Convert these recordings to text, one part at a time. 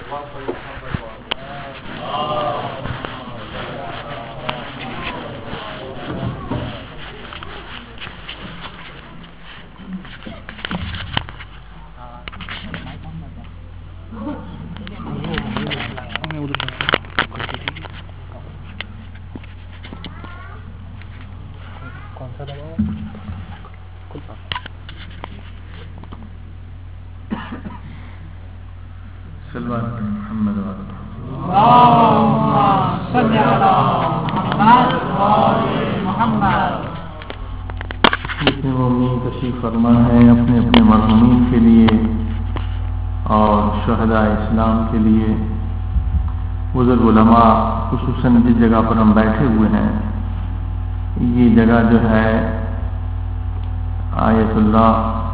اسلام کے لیے بزرگ علماء خصوصاً جس جگہ پر ہم بیٹھے ہوئے ہیں یہ جگہ جو ہے آیت اللہ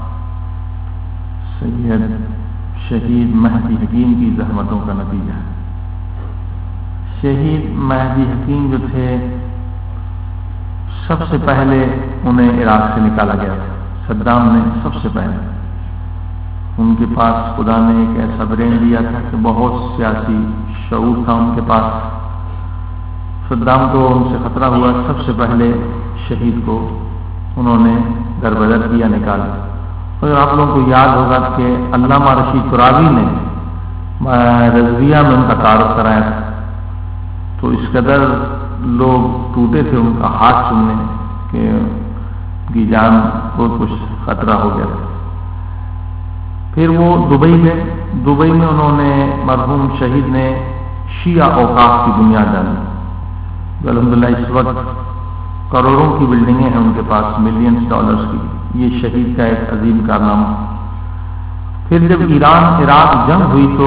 سید شہید مہدی حکیم کی زحمتوں کا نتیجہ ہے۔ شہید مہدی حکیم جو تھے سب سے پہلے انہیں عراق سے نکالا گیا تھا۔ صدام نے سب سے پہلے ان کے پاس خدا نے ایک ایسا برین دیا تھا کہ بہت سیاسی شعور تھا ان کے پاس۔ صدام کو ان سے خطرہ ہوا، سب سے پہلے شہید کو انہوں نے دربدر کیا، نکالا۔ اور آپ لوگوں کو یاد ہوگا کہ علامہ رشید ترابی نے رضویہ میں ان کا تعارف کرایا تھا، تو اس قدر لوگ ٹوٹے تھے ان کا ہاتھ سننے کہ ان کی جان کو کچھ خطرہ ہو گیا تھا۔ پھر وہ دبئی گئے، دبئی میں انہوں نے مرحوم شہید نے شیعہ اوقاف کی بنیاد ڈالی۔ الحمدللہ اس وقت کروڑوں کی بلڈنگیں ہیں ان کے پاس، ملینز ڈالرز کی۔ یہ شہید کا ایک عظیم کارنامہ۔ پھر جب ایران عراق جنگ ہوئی تو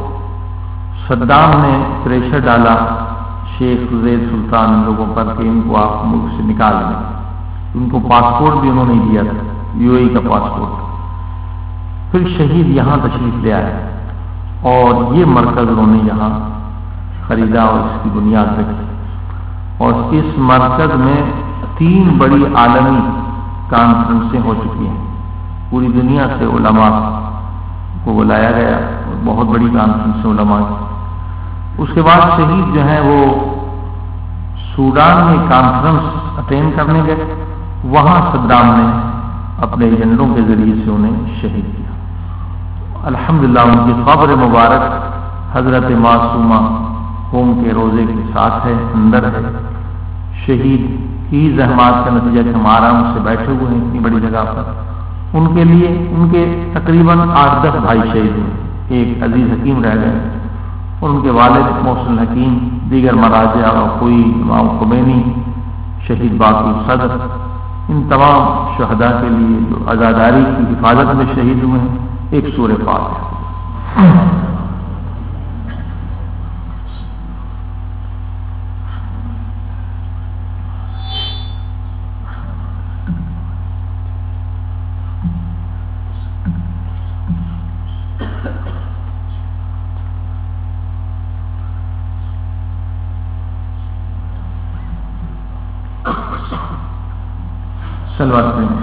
صدام نے پریشر ڈالا شیخ زید سلطان ان لوگوں پر کہ ان کو آپ ملک سے نکال دیں۔ ان کو پاسپورٹ بھی انہوں نے دیا تھا، UAE کا پاسپورٹ۔ پھر شہید یہاں تشریف لے آئے اور یہ مرکز انہوں نے یہاں خریدا اور اس کی بنیاد رکھی، اور اس مرکز میں 3 بڑی عالمی کانفرنسیں ہو چکی ہیں۔ پوری دنیا سے علماء کو بلایا گیا، بہت بڑی کانفرنس علماء۔ اس کے بعد شہید جو ہیں وہ سوڈان میں کانفرنس اٹینڈ کرنے گئے، وہاں صدام نے اپنے ایجنٹوں کے ذریعے سے انہیں شہید کیا۔ الحمدللہ ان کی قبر مبارک حضرت معصومہ قوم کے روزے کے ساتھ ہے، اندر ہے۔ شہید کی زحمات کا نتیجہ کہ ہم آرام سے بیٹھے ہوئے ہیں اتنی بڑی جگہ پر۔ ان کے لیے ان کے تقریباً 8-10 بھائی شہید ہوئے، ایک عزیز حکیم رہ گئے، اور ان کے والد محسن حکیم، دیگر مراجع اور کوئی امام خمینی، شہید باقی صدر، ان تمام شہداء کے لیے جو عزاداری کی حفاظت میں شہید ہوئے ہیں ایک سورہ فاتحہ۔ صلوات میں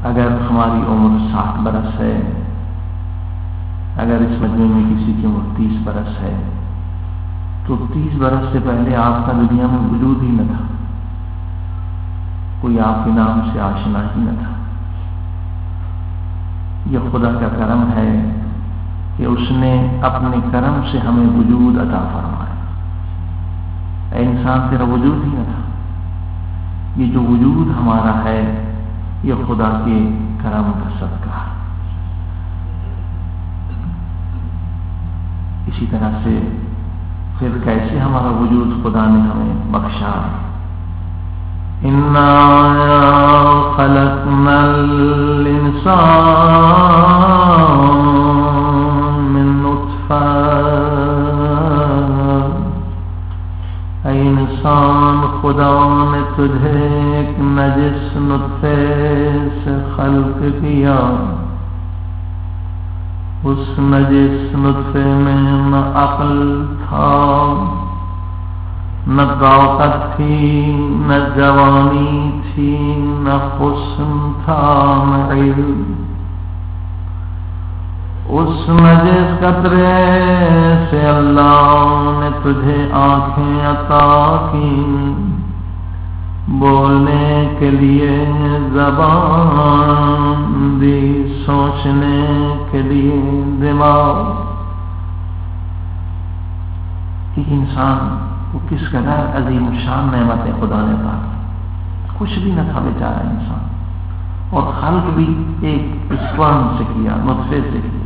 اگر ہماری عمر 60 برس ہے، اگر اس مجمع میں کسی کی عمر 30 برس ہے، تو 30 برس سے پہلے آپ کا دنیا میں وجود ہی نہ تھا، کوئی آپ کے نام سے آشنا ہی نہ تھا۔ یہ خدا کا کرم ہے کہ اس نے اپنے کرم سے ہمیں وجود عطا فرمایا۔ اے انسان، تیرا وجود ہی نہ تھا۔ یہ جو وجود ہمارا ہے یہ خدا کے کرم کا صدقہ ہے۔ اسی طرح سے پھر کیسے ہمارا وجود خدا نے ہمیں بخشا؟ اِنَّا خَلَقْنَا الْإِنسَانَ مِن نُطْفَةٍ، اے انسان، خدا نے تجھے ایک نجس نطفے سے خلق کیا۔ اس نجس نطفے میں نہ عقل تھا، نہ طاقت تھی، نہ جوانی تھی، نہ حسن تھا، نہ علم۔ اس نجس قطرے سے اللہ نے تجھے آنکھیں عطا کی، بولنے کے لیے زبان دی، سوچنے کے لیے دماغ۔ ایک انسان وہ کس قدر عظیم الشان نعمت خدا نے عطا کی، کچھ بھی نہ تھا بیچارہ انسان، اور خلق بھی ایک اسپرم سے کیا، نطفے سے کیا۔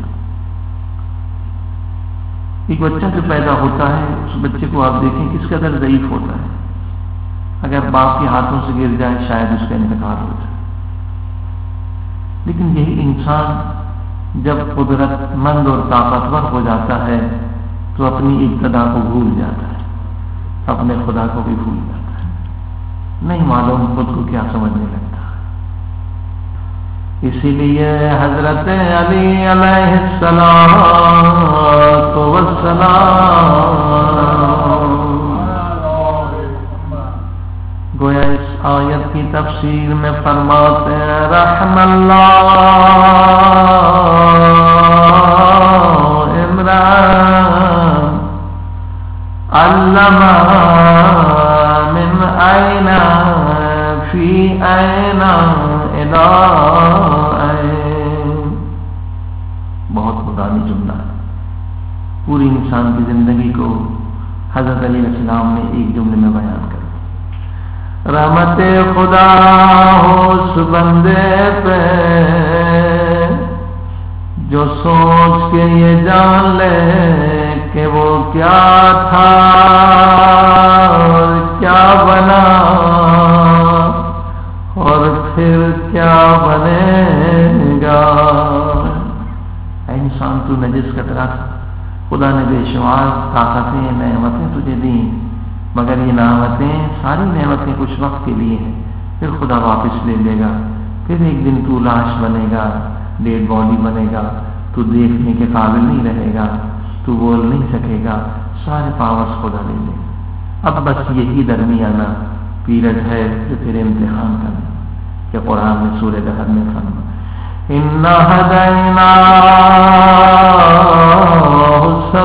ایک بچہ جو پیدا ہوتا ہے، اس بچے کو آپ دیکھیں کس قدر ضعیف ہوتا ہے، اگر باپ کے ہاتھوں سے گر جائے شاید اس کا انتقال ہو جائے۔ لیکن یہی انسان جب قدرت مند اور طاقتور ہو جاتا ہے تو اپنی ابتدا کو بھول جاتا ہے، اپنے خدا کو بھی بھول جاتا ہے، نہیں معلوم خود کو کیا سمجھنے لگتا ہے۔ اسی لیے حضرت علی علیہ السلام گویا اس آیت کی تفسیر میں فرماتے ہیں، رحم اللہ عمران علم من این فی این الی این۔ بہت پرانی جملہ ہے، پوری انسان کی زندگی کو حضرت علیہ السلام نے ایک جملے میں بیان کر دیا۔ رحمت خدا ہو اس بندے پہ جو سوچ کے یہ جان لے کہ وہ کیا تھا اور کیا بنا اور پھر کیا بنے گا۔ اے انسان، تو نجس قطرہ تھا، خدا نے بے شمار طاقتیں، نعمتیں تجھے دیں، مگر یہ نعمتیں، ساری نعمتیں کچھ وقت کے لیے ہیں، پھر خدا واپس لے لے گا۔ پھر ایک دن تو لاش بنے گا، ڈیڈ باڈی بنے گا، تو دیکھنے کے قابل نہیں رہے گا، تو بول نہیں سکے گا، سارے پاورز خدا لے لے گا۔ اب بس یہی درمیانہ پیریڈ ہے جو پھر امتحان کرنا، کہ قرآن میں سورہ دہر میں فرمایا اِنَّا هَدَيْنَاهُ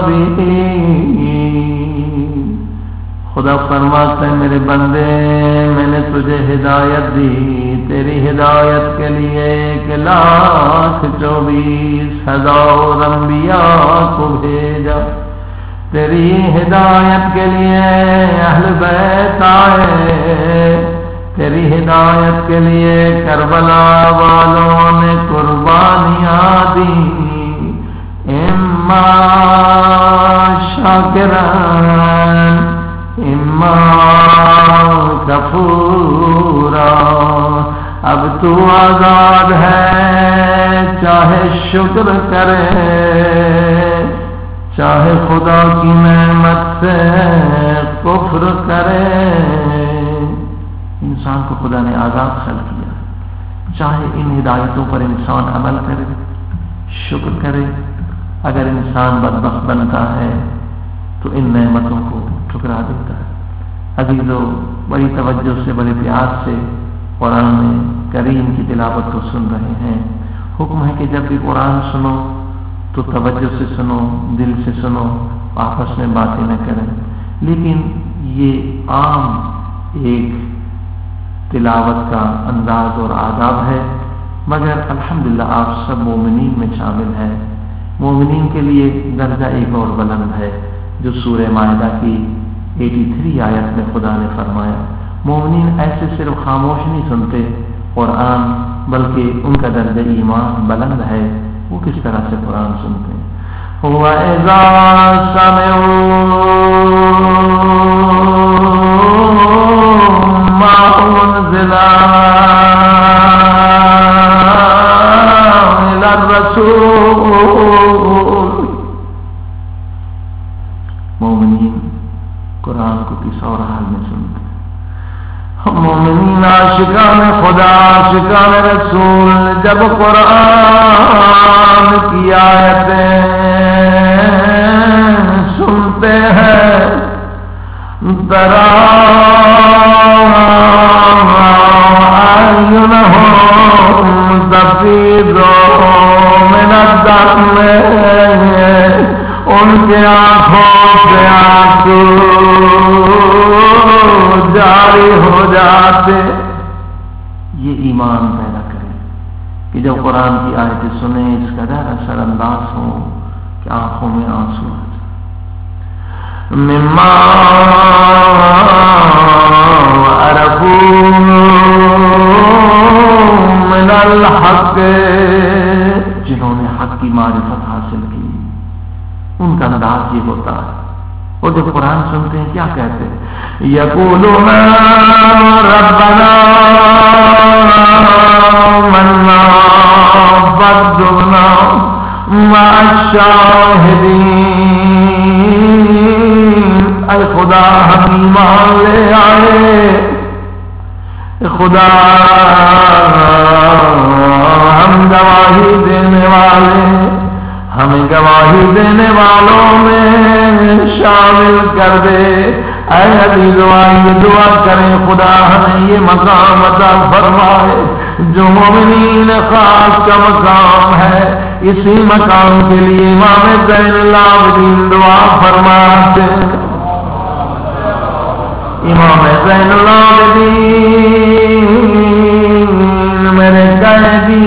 السَّبِيلَ۔ خدا فرماتا ہے، میرے بندے، میں نے تجھے ہدایت دی، تیری ہدایت کے لیے 1,24,000 انبیاء کو بھیجا، تیری ہدایت کے لیے اہل بیت آئے، تیری ہدایت کے لیے کربلا والوں نے قربانیاں دی، اما شاکران اما کفورا۔ اب تو آزاد ہے، چاہے شکر کرے، چاہے خدا کی نعمت سے کفر کرے۔ انسان کو خدا نے آزاد خلق کیا، چاہے ان ہدایتوں پر انسان عمل کرے، شکر کرے۔ اگر انسان بدبخت بنتا ہے تو ان نعمتوں کو ٹھکرا دیتا ہے۔ عزیزو، بڑی توجہ سے، بڑے پیار سے قرآن میں کریم کی تلاوت کو سن رہے ہیں. حکم ہے کہ جب بھی قرآن سنو تو توجہ سے سنو، دل سے سنو، آپس میں باتیں نہ کریں. لیکن یہ عام ایک تلاوت کا انداز اور آداب ہے، مگر الحمدللہ آپ سب مومنین میں شامل ہیں. مومنین کے لیے درجہ ایک اور بلند ہے، جو سورہ مائدہ کی 83 آیت میں خدا نے فرمایا مومنین ایسے صرف خاموش نہیں سنتے قرآن، بلکہ ان کا درجہ ایمان بلند ہے. وہ کس طرح سے قرآن سنتے ہیں؟ وَإِذَا سَمِعُوا مَا أُنزِلَ إِلَى الرَّسُولِ، مومنین قرآن کو کس اور حال میں سنتے ہیں؟ مومنین عاشقان خدا، عاشقان رسول جب قرآن کی آیتیں سنتے ہیں أعينهم تفيض من الدم، ان کے آنکھوں سے آنسو جاری ہو جاتے. یہ ایمان پیدا کرے کہ جب قرآن کی آیتیں سنیں اس قدر اثر انداز ہوں کہ آنکھوں میں آنسو آ جائے. مما عرفوا من الحق، جنہوں نے حق کی معرفت حاصل کی ان کا انداز یہ ہوتا ہے. اور جب قرآن سنتے ہیں کیا کہتے ہیں؟ یقولون ربنا آمنا فاكتبنا مع الشاہدین، اے خدا ہم ایمان لے آئے، خدا ہم گواہی دینے والے، ہمیں گواہی دینے والوں میں شامل کر دے. اے عزیز آئیے دعا کریں خدا ہمیں یہ مقام عطا فرمائے جو مومنین خاص کا مقام ہے. اسی مقام کے لیے امام زین العابدین دعا فرماتے ہیں. امام زین العابدین میرے قیدی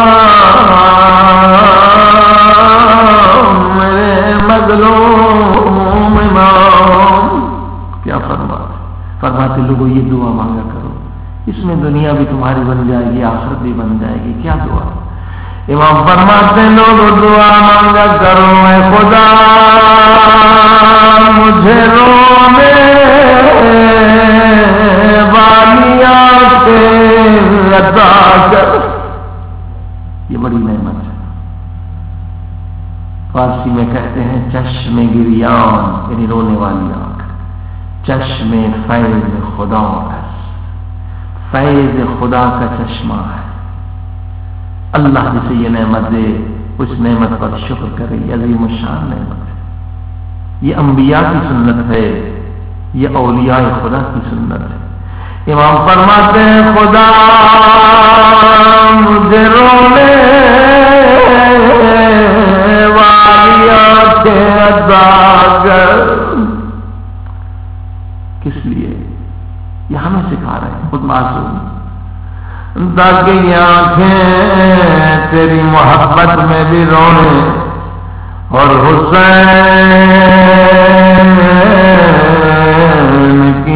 امام، میرے مظلوم امام، کیا فرماتے لوگوں یہ دعا مانگا کرو، اس میں دنیا بھی تمہاری بن جائے گی، آخرت بھی بن جائے گی. کیا دعا؟ امام فرماتے لوگوں دعا مانگا کرو، اے خدا مجھے رونے والی آنکھیں عطا کر. یہ بڑی نعمت ہے. فارسی میں کہتے ہیں چشم گریان، یعنی رونے والی آنکھ. چشم فیض خدا ہے، فیض خدا کا چشمہ ہے. اللہ جسے یہ نعمت دے اس نعمت پر شکر کرے. یہ عظیم الشان نعمت ہے. یہ انبیاء کی سنت ہے، یہ اولیاء خدا کی سنت ہے. امام فرماتے ہیں خدا مجھے رونے والی آنکھیں عطا کر. کس لیے؟ یہ ہمیں سکھا رہے ہیں خود معصوم، تاکہ یہ آنکھیں تیری محبت میں بھی رونے اور حسین کی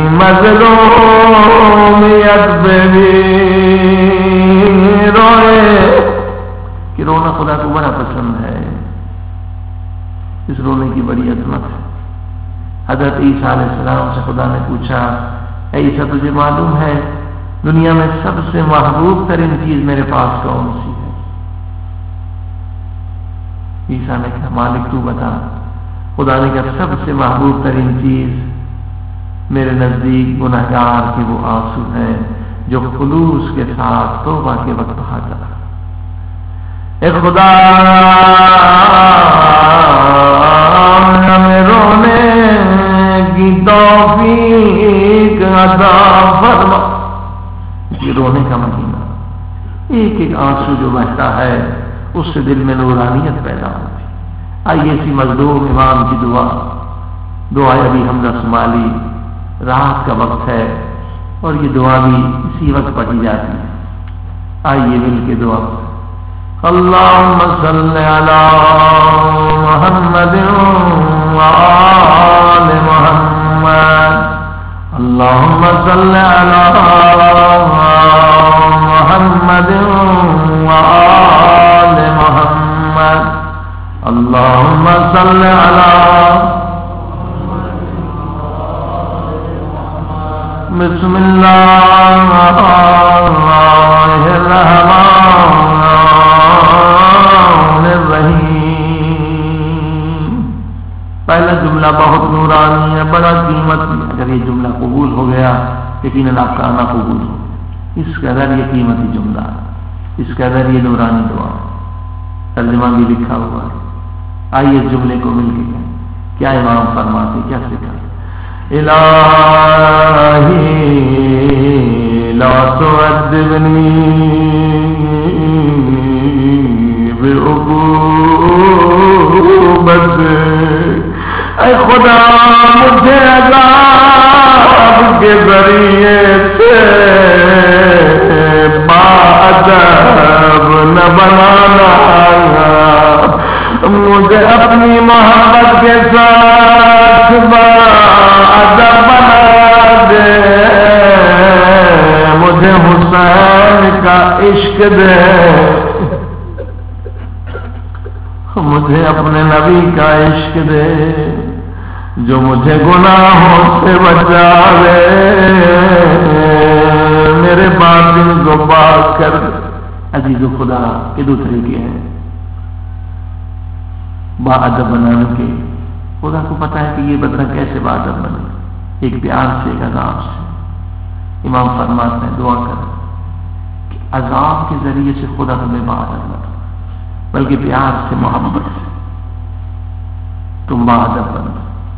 مظلومیت میں بھی روئے. کہ رونا خدا کو بڑا پسند ہے. اس رونے کی بڑی عظمت ہے. حضرت عیسیٰ علیہ السلام سے خدا نے پوچھا اے عیسیٰ تجھے معلوم ہے دنیا میں سب سے محبوب ترین چیز میرے پاس کون سی ہے؟ عیسیٰ نے کہا مالک تو بتا. خدا نے کہا سب سے محبوب ترین چیز میرے نزدیک گنہگار کے وہ آنسو ہیں جو خلوص کے ساتھ توبہ کے وقت بہاتا. اے خدا ہمیں رونے کی توفیق عطا فرما. یہ رونے کا مہینہ ایک ایک آنسو جو بہتا ہے اس سے دل میں نورانیت پیدا ہوتی. آئیے اسی مظلوم امام کی دعا ابھی حمزہ صومالی، رات کا وقت ہے اور یہ دعا بھی اسی وقت پڑھی جاتی ہے. آئیے مل کے دعا. اللہم صل علی محمد وآل محمد. اللہم صل علی محمد وآل محمد. اللہم صل علی. بسم اللہ الرحمن الرحیم. پہلا جملہ بہت نورانی ہے، بڑا قیمتی. اگر یہ جملہ قبول ہو گیا یقیناً آپ کا آنا قبول ہو. اس قدر یہ قیمتی جملہ، اس قدر یہ نورانی دعا. ترجمہ بھی لکھا ہوا ہے. آئیے اس جملے کو مل کے کہیں کیا امام فرماتے، کیا سکھا. الہی لا تعذبنی بعقوبت. اے خدا مجھے عذاب کے ذریعے سے باادب نہ بنانا. مجھے اپنی محبت کے ساتھ باادب بنا دے. مجھے حسین کا عشق دے. مجھے اپنے نبی کا عشق دے جو مجھے گناہوں سے بچاوے. میرے باطن کو پاک کر. عزیز خدا کے دو طریقے ہیں باادب بنانے کے. خدا کو پتا ہے کہ یہ بندہ کیسے باادب بنے. ایک پیار سے، ایک عذاب سے. امام فرماتے ہیں دعا کر کہ عذاب کے ذریعے سے خدا ہمیں باادب بنا، بلکہ پیار سے، محبت سے تم باادب بنا.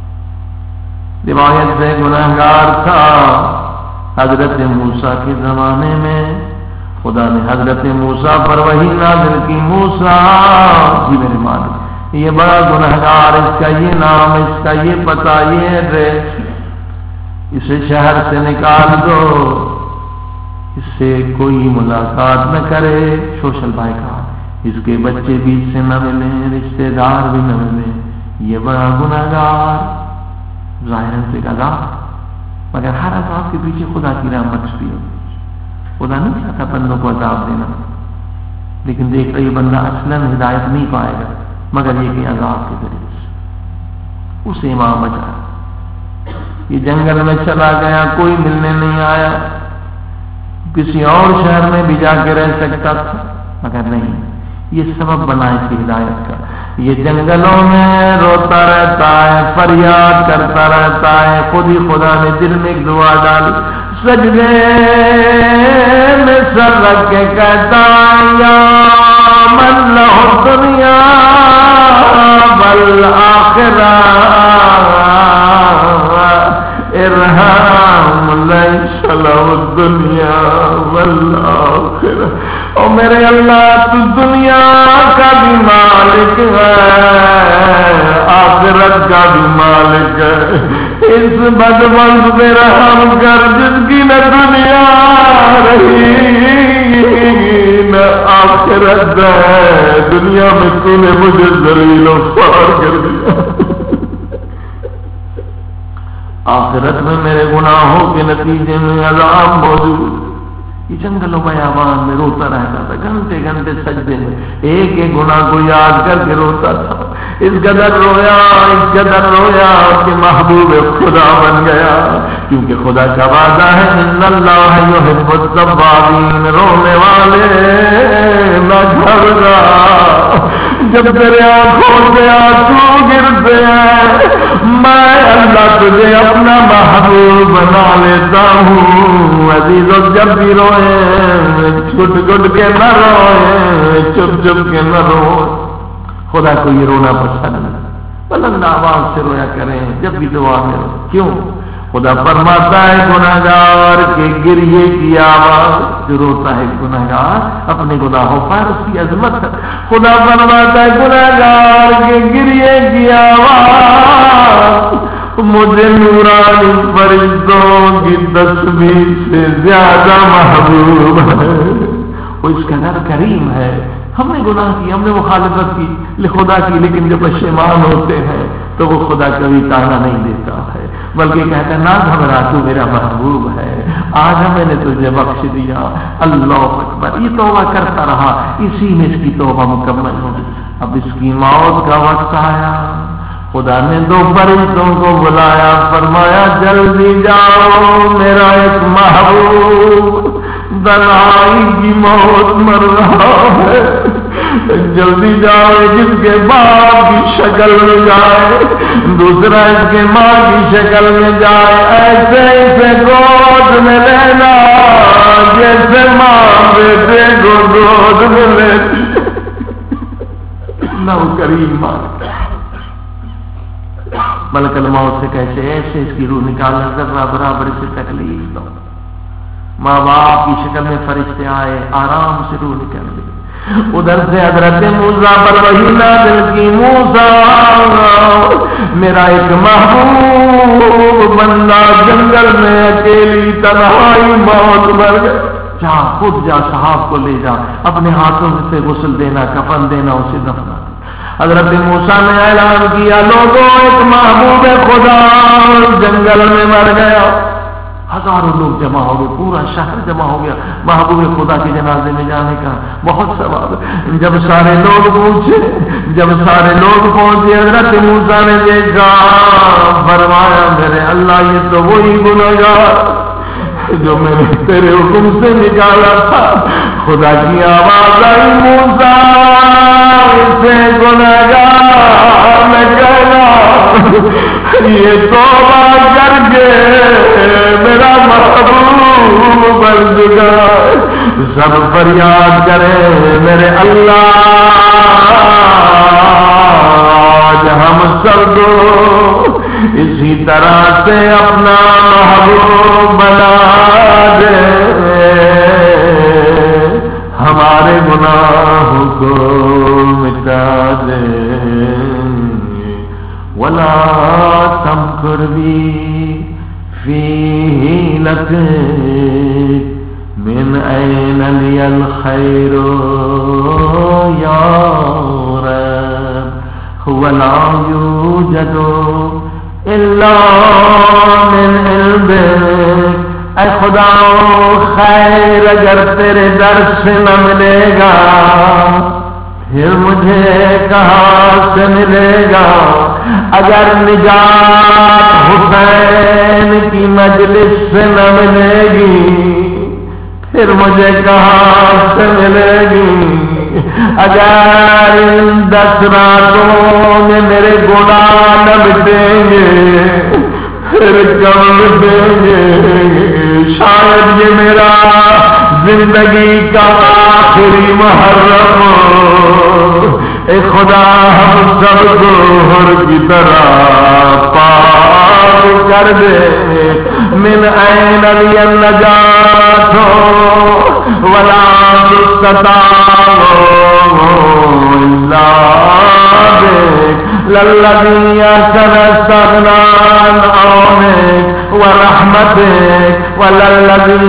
روایت سے گناہگار تھا حضرت موسیٰ کے زمانے میں. خدا نے حضرت موسیٰ پر وحی نازل کی. موسیٰ جی میرے مالک، یہ بڑا گنہگار، اس کا یہ نام، اس کا یہ پتہ، یہ ایڈریس، اسے شہر سے نکال دو، اس سے کوئی ملاقات نہ کرے. Social boycott. اس کے بچے بھی اس سے نہ ملیں، رشتے دار بھی نہ ملیں. یہ بڑا گنہگار. ظاہر سے عذاب، مگر ہر عذاب کے پیچھے خدا کی رحمت چھپی ہوتی. خدا نہیں چاہتا بندوں کو عذاب دینا، لیکن دیکھ رہے یہ بندہ اصلاً ہدایت نہیں پائے گا مگر یہ کہ عذاب کے ذریعے سے اسے امام بچا. یہ جنگل میں چلا گیا، کوئی ملنے نہیں آیا. کسی اور شہر میں بھی جا کے رہ سکتا تھا مگر نہیں. یہ سبب بنا اس کی ہدایت کا. یہ جنگلوں میں روتا رہتا ہے، فریاد کرتا رہتا ہے. خود ہی خدا نے دل میں ایک دعا ڈالی. سجدے میں سر رکھ کے کہتا یا من لہ دنیا والآخرہ ارحم لیس لہ الدنیا والآخرہ. او میرے اللہ تو دنیا کا بھی مالک ہے، آخرت کا بھی مالک ہے. اس بدبخت پہ رحم کر جس کی نہ دنیا رہی نہ آخرت ہے. دنیا میں تو نے مجھے ذلیل و خوار کر دیا، آخرت میں میرے گناہوں کے نتیجے میں عذاب موجود. یہ جنگلوں بیابان میں روتا رہتا تھا، گھنٹے گھنٹے سجدے میں ایک ایک گناہ کو یاد کر کے روتا تھا. اس قدر رویا کہ محبوب خدا بن گیا. کیونکہ خدا کا وعدہ ہے ان اللہ یحب التوابین، رونے والے نہ گھبرا. جب تیرے آنکھوں سے آنسو گرتے ہیں میں اللہ تجھے اپنا محبوب بنا لیتا ہوں. عزیزو جب بھی روئے چھٹ چھٹ کے نہ روئے، چپ چپ کے نہ روئے. خدا کو یہ رونا پسند ہے. بلند آواز سے رویا کریں جب بھی دعا میں رو. کیوں؟ خدا فرماتا ہے گناہگار کے گریے کی آواز، جو روتا ہے گناہگار اپنے گناہوں پر، اس کی عظمت ہے۔ خدا فرماتا ہے گناہگار کے گریے کی آواز مجھے نورانی فرشتوں کی تسبیح سے زیادہ محبوب ہے۔ وہ اس کا در کریم ہے۔ ہم نے گناہ کی، ہم نے مخالفت کی خدا کی، لیکن جب پشیمان ہوتے ہیں تو وہ خدا کبھی تانا نہیں دیتا ہے، بلکہ کہتا ہے نہ گھبرا، تو میرا محبوب ہے، آج میں نے تجھے بخش دیا۔ اللہ اکبر، یہ توبہ کرتا رہا، اسی میں اس کی توبہ مکمل ہوگی۔ اب اس کی موت کا وقت آیا، خدا نے دو فرشتوں کو بلایا، فرمایا جلدی جاؤ، میرا ایک محبوب دلائی کی موت مر رہا ہے، جلدی جاؤ، جس کے باپ کی شکل میں جائے، دوسرا اس کے ماں کی شکل میں جائے، ایسے اسے گود میں لینا جیسے ماں بیٹے کو گود میں لیتی۔ نہ وہ کریم ماں ملک الموت سے کہتے ایسے اس کی روح نکالنا ذرہ برابر سے تکلیف دو۔ ماں باپ کی شکل میں فرشتے آئے، آرام سے روح نکل گئی۔ ادھر سے حضرت موسیٰ پر وحی نازل کی، موسیٰ میرا ایک محبوب بندہ جنگل میں اکیلی تنہائی موت مر گیا، جا خود جا، صحاب کو لے جا، اپنے ہاتھوں سے غسل دینا، کفن دینا، اسے دفنا۔ حضرت موسیٰ نے اعلان کیا، لوگوں ایک محبوب خدا جنگل میں مر گیا۔ ہزاروں لوگ جمع ہو گئے، پورا شہر جمع ہو گیا محبوب خدا کے جنازے میں جانے کا، بہت ثواب۔ جب سارے لوگ پہنچے حضرت موسیٰ نے دیکھا، فرمایا میرے اللہ یہ تو وہی گنہگار جو میں نے تیرے حکم سے نکالا تھا۔ خدا کی آواز آئی، موسیٰ اسے گنہگار میں کہنا یہ توبہ کر کے میرا محبوب بن چکا، سب فریاد کرے میرے اللہ ہم سب کو اسی طرح سے اپنا محبوب بنا دے، ہمارے گناہوں کو مٹا دے۔ ولا تمکر بی فیہ لک من این لی الخیر یا رب ولا یوجد الا من علمک۔ اے خدا خیر اگر تیرے در سے نہ ملے گا پھر مجھے کہاں سے ملے گا؟ اگر نجات حسین کی مجلس سے نہ ملے گی پھر مجھے کہاں سے ملے گی؟ اگر ان 10 راتوں میں میرے گناہ نہ مٹیں گے پھر کب مٹیں گے؟ شاید یہ میرا زندگی کا آخری محرم ہو۔ اے خدا ہم سب کو حر کی طرح پاک کر دے۔ من این لی النجات ولا تستطاع الا بک للذی احسن استغنى عن عونک ورحمتک وللذی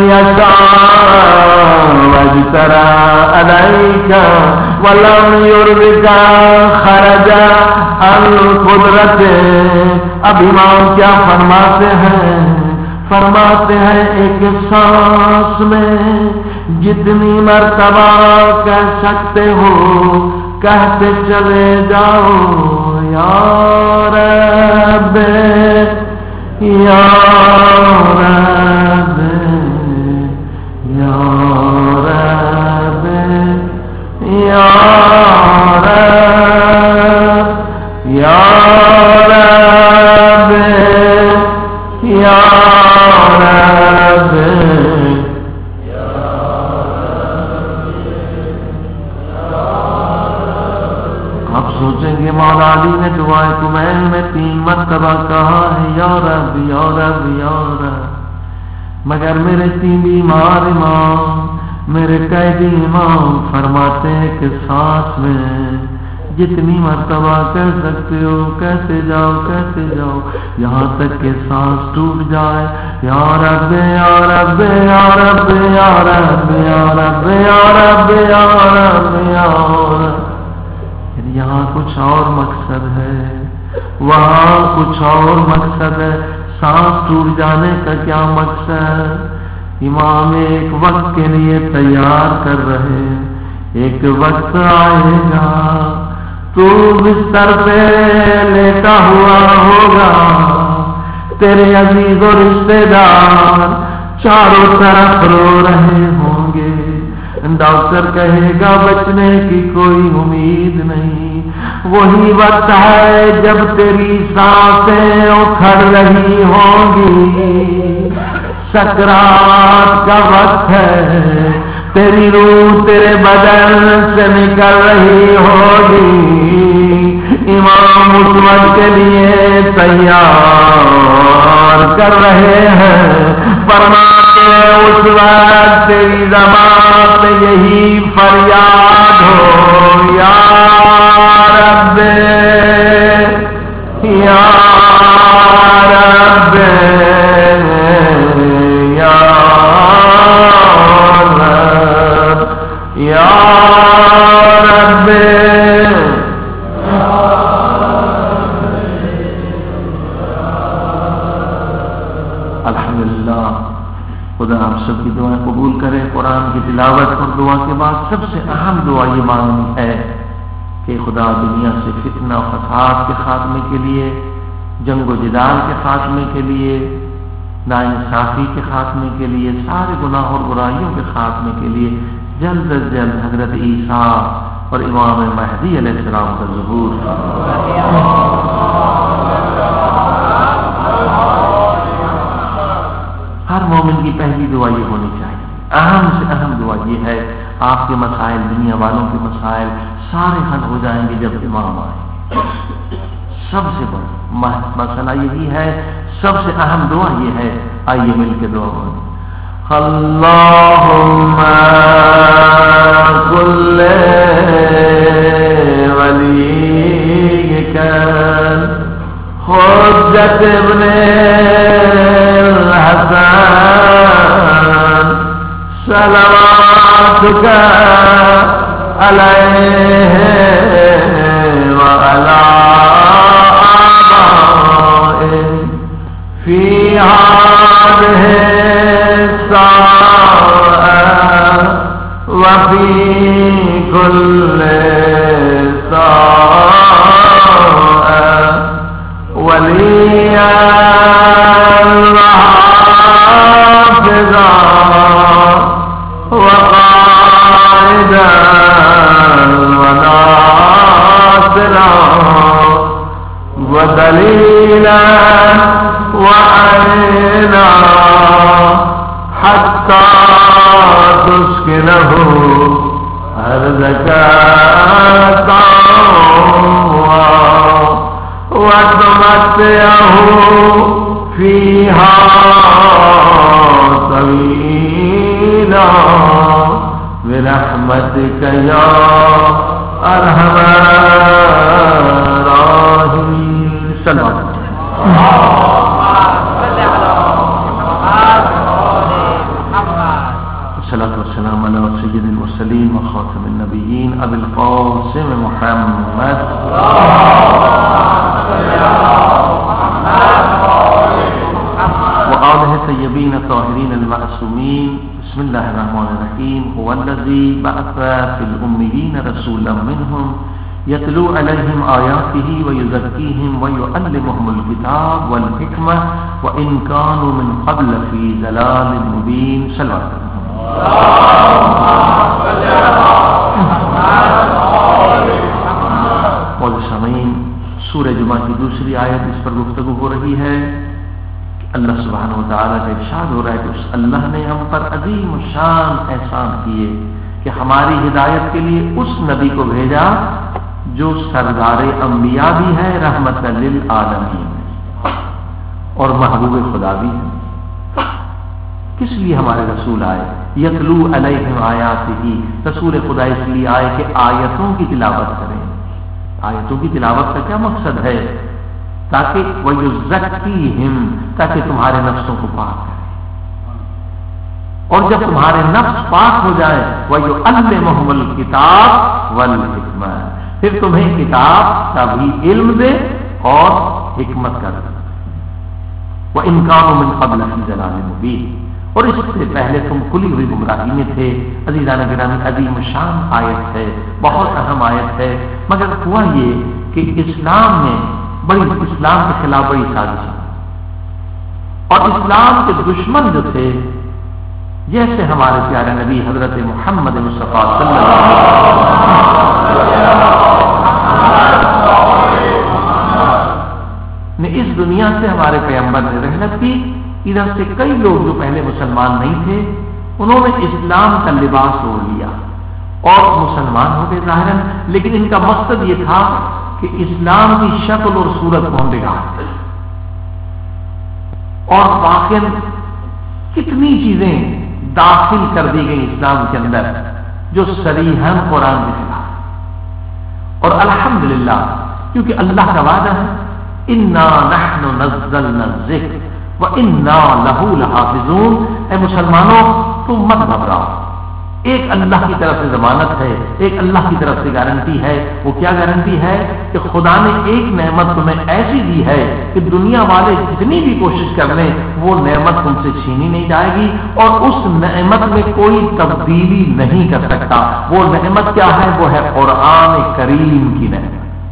واجترى علیک ولم یربک خرج عن قدرتک۔ اب امام کیا فرماتے ہیں ایک سانس میں جتنی مرتبہ کہہ سکتے ہو کہتے چلے جاؤ، یا رب یا رب یا رب یا رب یا رب یا رب۔ آپ سوچیں گے مولا علی نے دعائیں تو حرمین میں 3 مرتبہ کہا ہے یا رب یا رب یا رب، مگر میرے 3 بیمار امام، میرے قیدی امام فرماتے ہیں کہ سانس میں جتنی مرتبہ کہہ سکتے ہو کہتے جاؤ یہاں تک کہ سانس ٹوٹ جائے، یا رب یا رب یا رب یا رب یا رب یا رب یا رب یا رب۔ یہاں کچھ اور مقصد ہے، وہاں کچھ اور مقصد ہے۔ سانس ٹوٹ جانے کا کیا مقصد؟ امام ایک وقت کے لیے تیار کر رہے، ایک وقت آئے گا تو بستر پہ لیٹا ہوا ہوگا، تیرے عزیز و رشتے دار چاروں طرف رو رہے ہوں گے، ڈاکٹر کہے گا بچنے کی کوئی امید نہیں۔ وہی وقت ہے جب تیری سانسیں اکھڑ رہی ہوں گی، سکرات کا وقت ہے، تیری روح تیرے بدن سے نکل رہی ہوگی۔ امام اس وقت کے لیے تیار کر رہے ہیں، فرماتے ہیں اس وقت تیری زبان پہ یہی فریاد ہو، یا رب یا رب یا یا رب۔ الحمدللہ، خدا آپ سب کی دعائیں قبول کرے۔ قرآن کی تلاوت اور دعا کے بعد سب سے اہم دعا یہ مانگنی ہے کہ خدا دنیا سے فتنہ و فساد کے خاتمے کے لیے، جنگ و جدال کے خاتمے کے لیے، ناانصافی کے خاتمے کے لیے، سارے گناہ اور برائیوں کے خاتمے کے لیے جلد از جلد حضرت عیسیٰ اور امام مہدی علیہ السلام کا ظہور۔ ہر مومن کی پہلی دعا یہ ہونی چاہیے، اہم سے اہم دعا یہ ہے، آپ کے مسائل، دنیا والوں کے مسائل سارے حل ہو جائیں گے جب امام آئے۔ سب سے بڑا مسئلہ یہی ہے، سب سے اہم دعا یہ ہے، آئیے مل کے دعا کریں۔ اللہم کل ولیک حجت ابن الحسن صلواتک علیہ وعلی آبائہ فی هذه الساعة وفي كل ساعة وليا وحافظا وقائدا وناصرا ودليلا وعينا حتى تسكنه أرضك طوعا وتمتعه فيها طويلا برحمتك يا أرحم الراحمين۔ سلام والصلاة والسلام على سيد المرسلين وخاتم النبيين أبي القاسم محمد وآله الطيبين الطاهرين المعصومين۔ بسم الله الرحمن الرحيم۔ هو الذي بعث في الأميين رسولا منهم يتلو عليهم آياته ويزكيهم ويعلمهم الكتاب والحكمة وإن كانوا من قبل في ضلال مبين۔ صلوات سامعین، سورہ جمعہ کی دوسری آیت اس پر گفتگو ہو رہی ہے کہ اللہ سبحانہ و تعالیٰ کا ارشاد ہو رہا ہے کہ اس اللہ نے ہم پر عظیم الشان احسان کیے کہ ہماری ہدایت کے لیے اس نبی کو بھیجا جو سردار انبیاء بھی ہے، رحمت للعالمین اور محبوب خدا بھی ہے۔ کس لیے ہمارے رسول آئے؟ یتلو علیہم آیاتہ، رسول خدا اس لیے آئے کہ آیتوں کی تلاوت کریں۔ آیتوں کی تلاوت کا کیا مقصد ہے؟ تاکہ وَيُزَكِّيهِمْ، تاکہ تمہارے نفسوں کو پاک کرے، اور جب تمہارے نفس پاک ہو جائے وَيُعَلِّمُهُمُ الْكِتَابَ وَالْحِكْمَةَ، پھر تمہیں کتاب کا بھی علم دے اور حکمت کا دے۔ وَإِنْ كَانُوا مِنْ قَبْلَ فِي ضَلَالٍ مُبِينٍ، اور اس سے پہلے تم کھلی ہوئی گمراہی میں تھے۔ عزیزان گرامی، عظیم شان آیت ہے، بہت اہم آیت ہے، مگر ہوا یہ کہ اسلام کے خلاف بڑی سازش، اور اسلام کے دشمن جو تھے، جیسے ہمارے پیارے نبی حضرت محمد مصطفیٰ صلی اللہ علیہ وسلم نے اس دنیا سے ہمارے پیغمبر نے رحلت کی، ادھر سے کئی لوگ جو پہلے مسلمان نہیں تھے انہوں نے اسلام کا لباس اوڑھ لیا اور مسلمان ہو گئے ظاہراً، لیکن ان کا مقصد یہ تھا کہ اسلام کی شکل اور صورت کو ہم بگاڑ دیں، اور واقعاً کتنی چیزیں داخل کر دی گئی اسلام کے اندر جو صریحاً قرآن کے خلاف، اور الحمدللہ کیونکہ اللہ کا وعدہ ہے اِنَّا نَحْنُ نَزَّلْنَا الذِّكْرَ وَإِنَّا لَهُ لَحَافِظُونَ، اے مسلمانوں تم مت گھبراؤ، ایک اللہ کی طرف سے ضمانت ہے، ایک اللہ کی طرف سے گارنٹی ہے۔ وہ کیا گارنٹی ہے؟ کہ خدا نے ایک نعمت تمہیں ایسی دی ہے کہ دنیا والے جتنی بھی کوشش کر لیں وہ نعمت تم سے چھینی نہیں جائے گی، اور اس نعمت میں کوئی تبدیلی نہیں کر سکتا۔ وہ نعمت کیا ہے؟ وہ ہے قرآن کریم کی نعمت،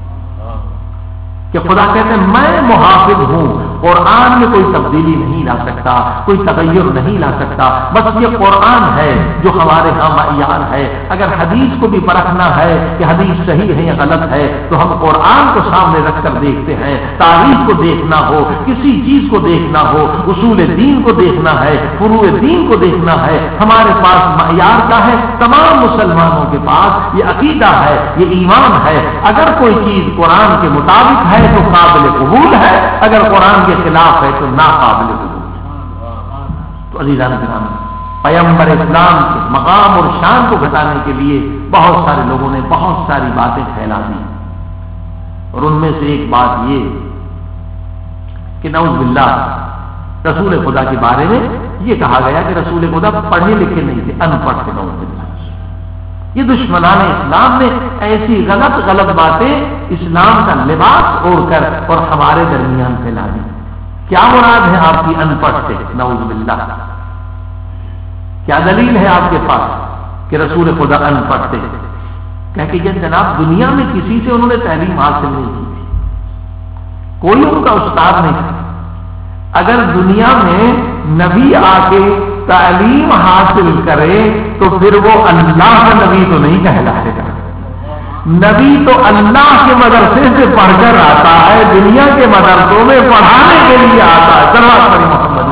کہ خدا کہتے ہیں میں محافظ ہوں، قرآن میں کوئی تبدیلی نہیں لا سکتا، کوئی تغیر نہیں لا سکتا، بس یہ قرآن ہے جو ہمارے ہاں معیار ہے۔ اگر حدیث کو بھی پرکھنا ہے کہ حدیث صحیح ہے یا غلط ہے تو ہم قرآن کو سامنے رکھ کر دیکھتے ہیں۔ تاریخ کو دیکھنا ہو، کسی چیز کو دیکھنا ہو، اصول دین کو دیکھنا ہے، فروع دین کو دیکھنا ہے، ہمارے پاس معیار کا ہے۔ تمام مسلمانوں کے پاس یہ عقیدہ ہے، یہ ایمان ہے، اگر کوئی چیز قرآن کے مطابق ہے تو قابل قبول ہے، اگر قرآن کے خلاف ہے تو ناقابل قبول۔ تو عزیزان کرام، پیغمبر اسلام کے مقام اور شان کو گھٹانے کے لیے بہت سارے لوگوں نے بہت ساری باتیں پھیلا دی، اور ان میں سے ایک بات یہ کہ نعوذ باللہ رسول خدا کے بارے میں یہ کہا گیا کہ رسول خدا پڑھے لکھے نہیں تھے، ان پڑھ تھے۔ نعوذ باللہ، یہ دشمنان اسلام نے ایسی غلط باتیں اسلام کا لباس اوڑھ کر اور ہمارے درمیان پھیلا دی۔ کیا مراد ہے آپ کی ان پڑھ سے؟ نعوذ باللہ، کیا دلیل ہے آپ کے پاس کہ رسول خدا ان پڑھ تھے؟ کہ یہ جناب دنیا میں کسی سے انہوں نے تعلیم حاصل نہیں کی تھی، کوئی ان کا استاد نہیں تھا۔ اگر دنیا میں نبی آ کے تعلیم حاصل کرے تو پھر وہ اللہ کا نبی تو نہیں کہلائے گا۔ نبی تو اللہ کے مدرسے سے پڑھ کر آتا ہے، دنیا کے مدرسوں میں پڑھانے کے لیے آتا ہے۔ صلوات پڑھیں محمد۔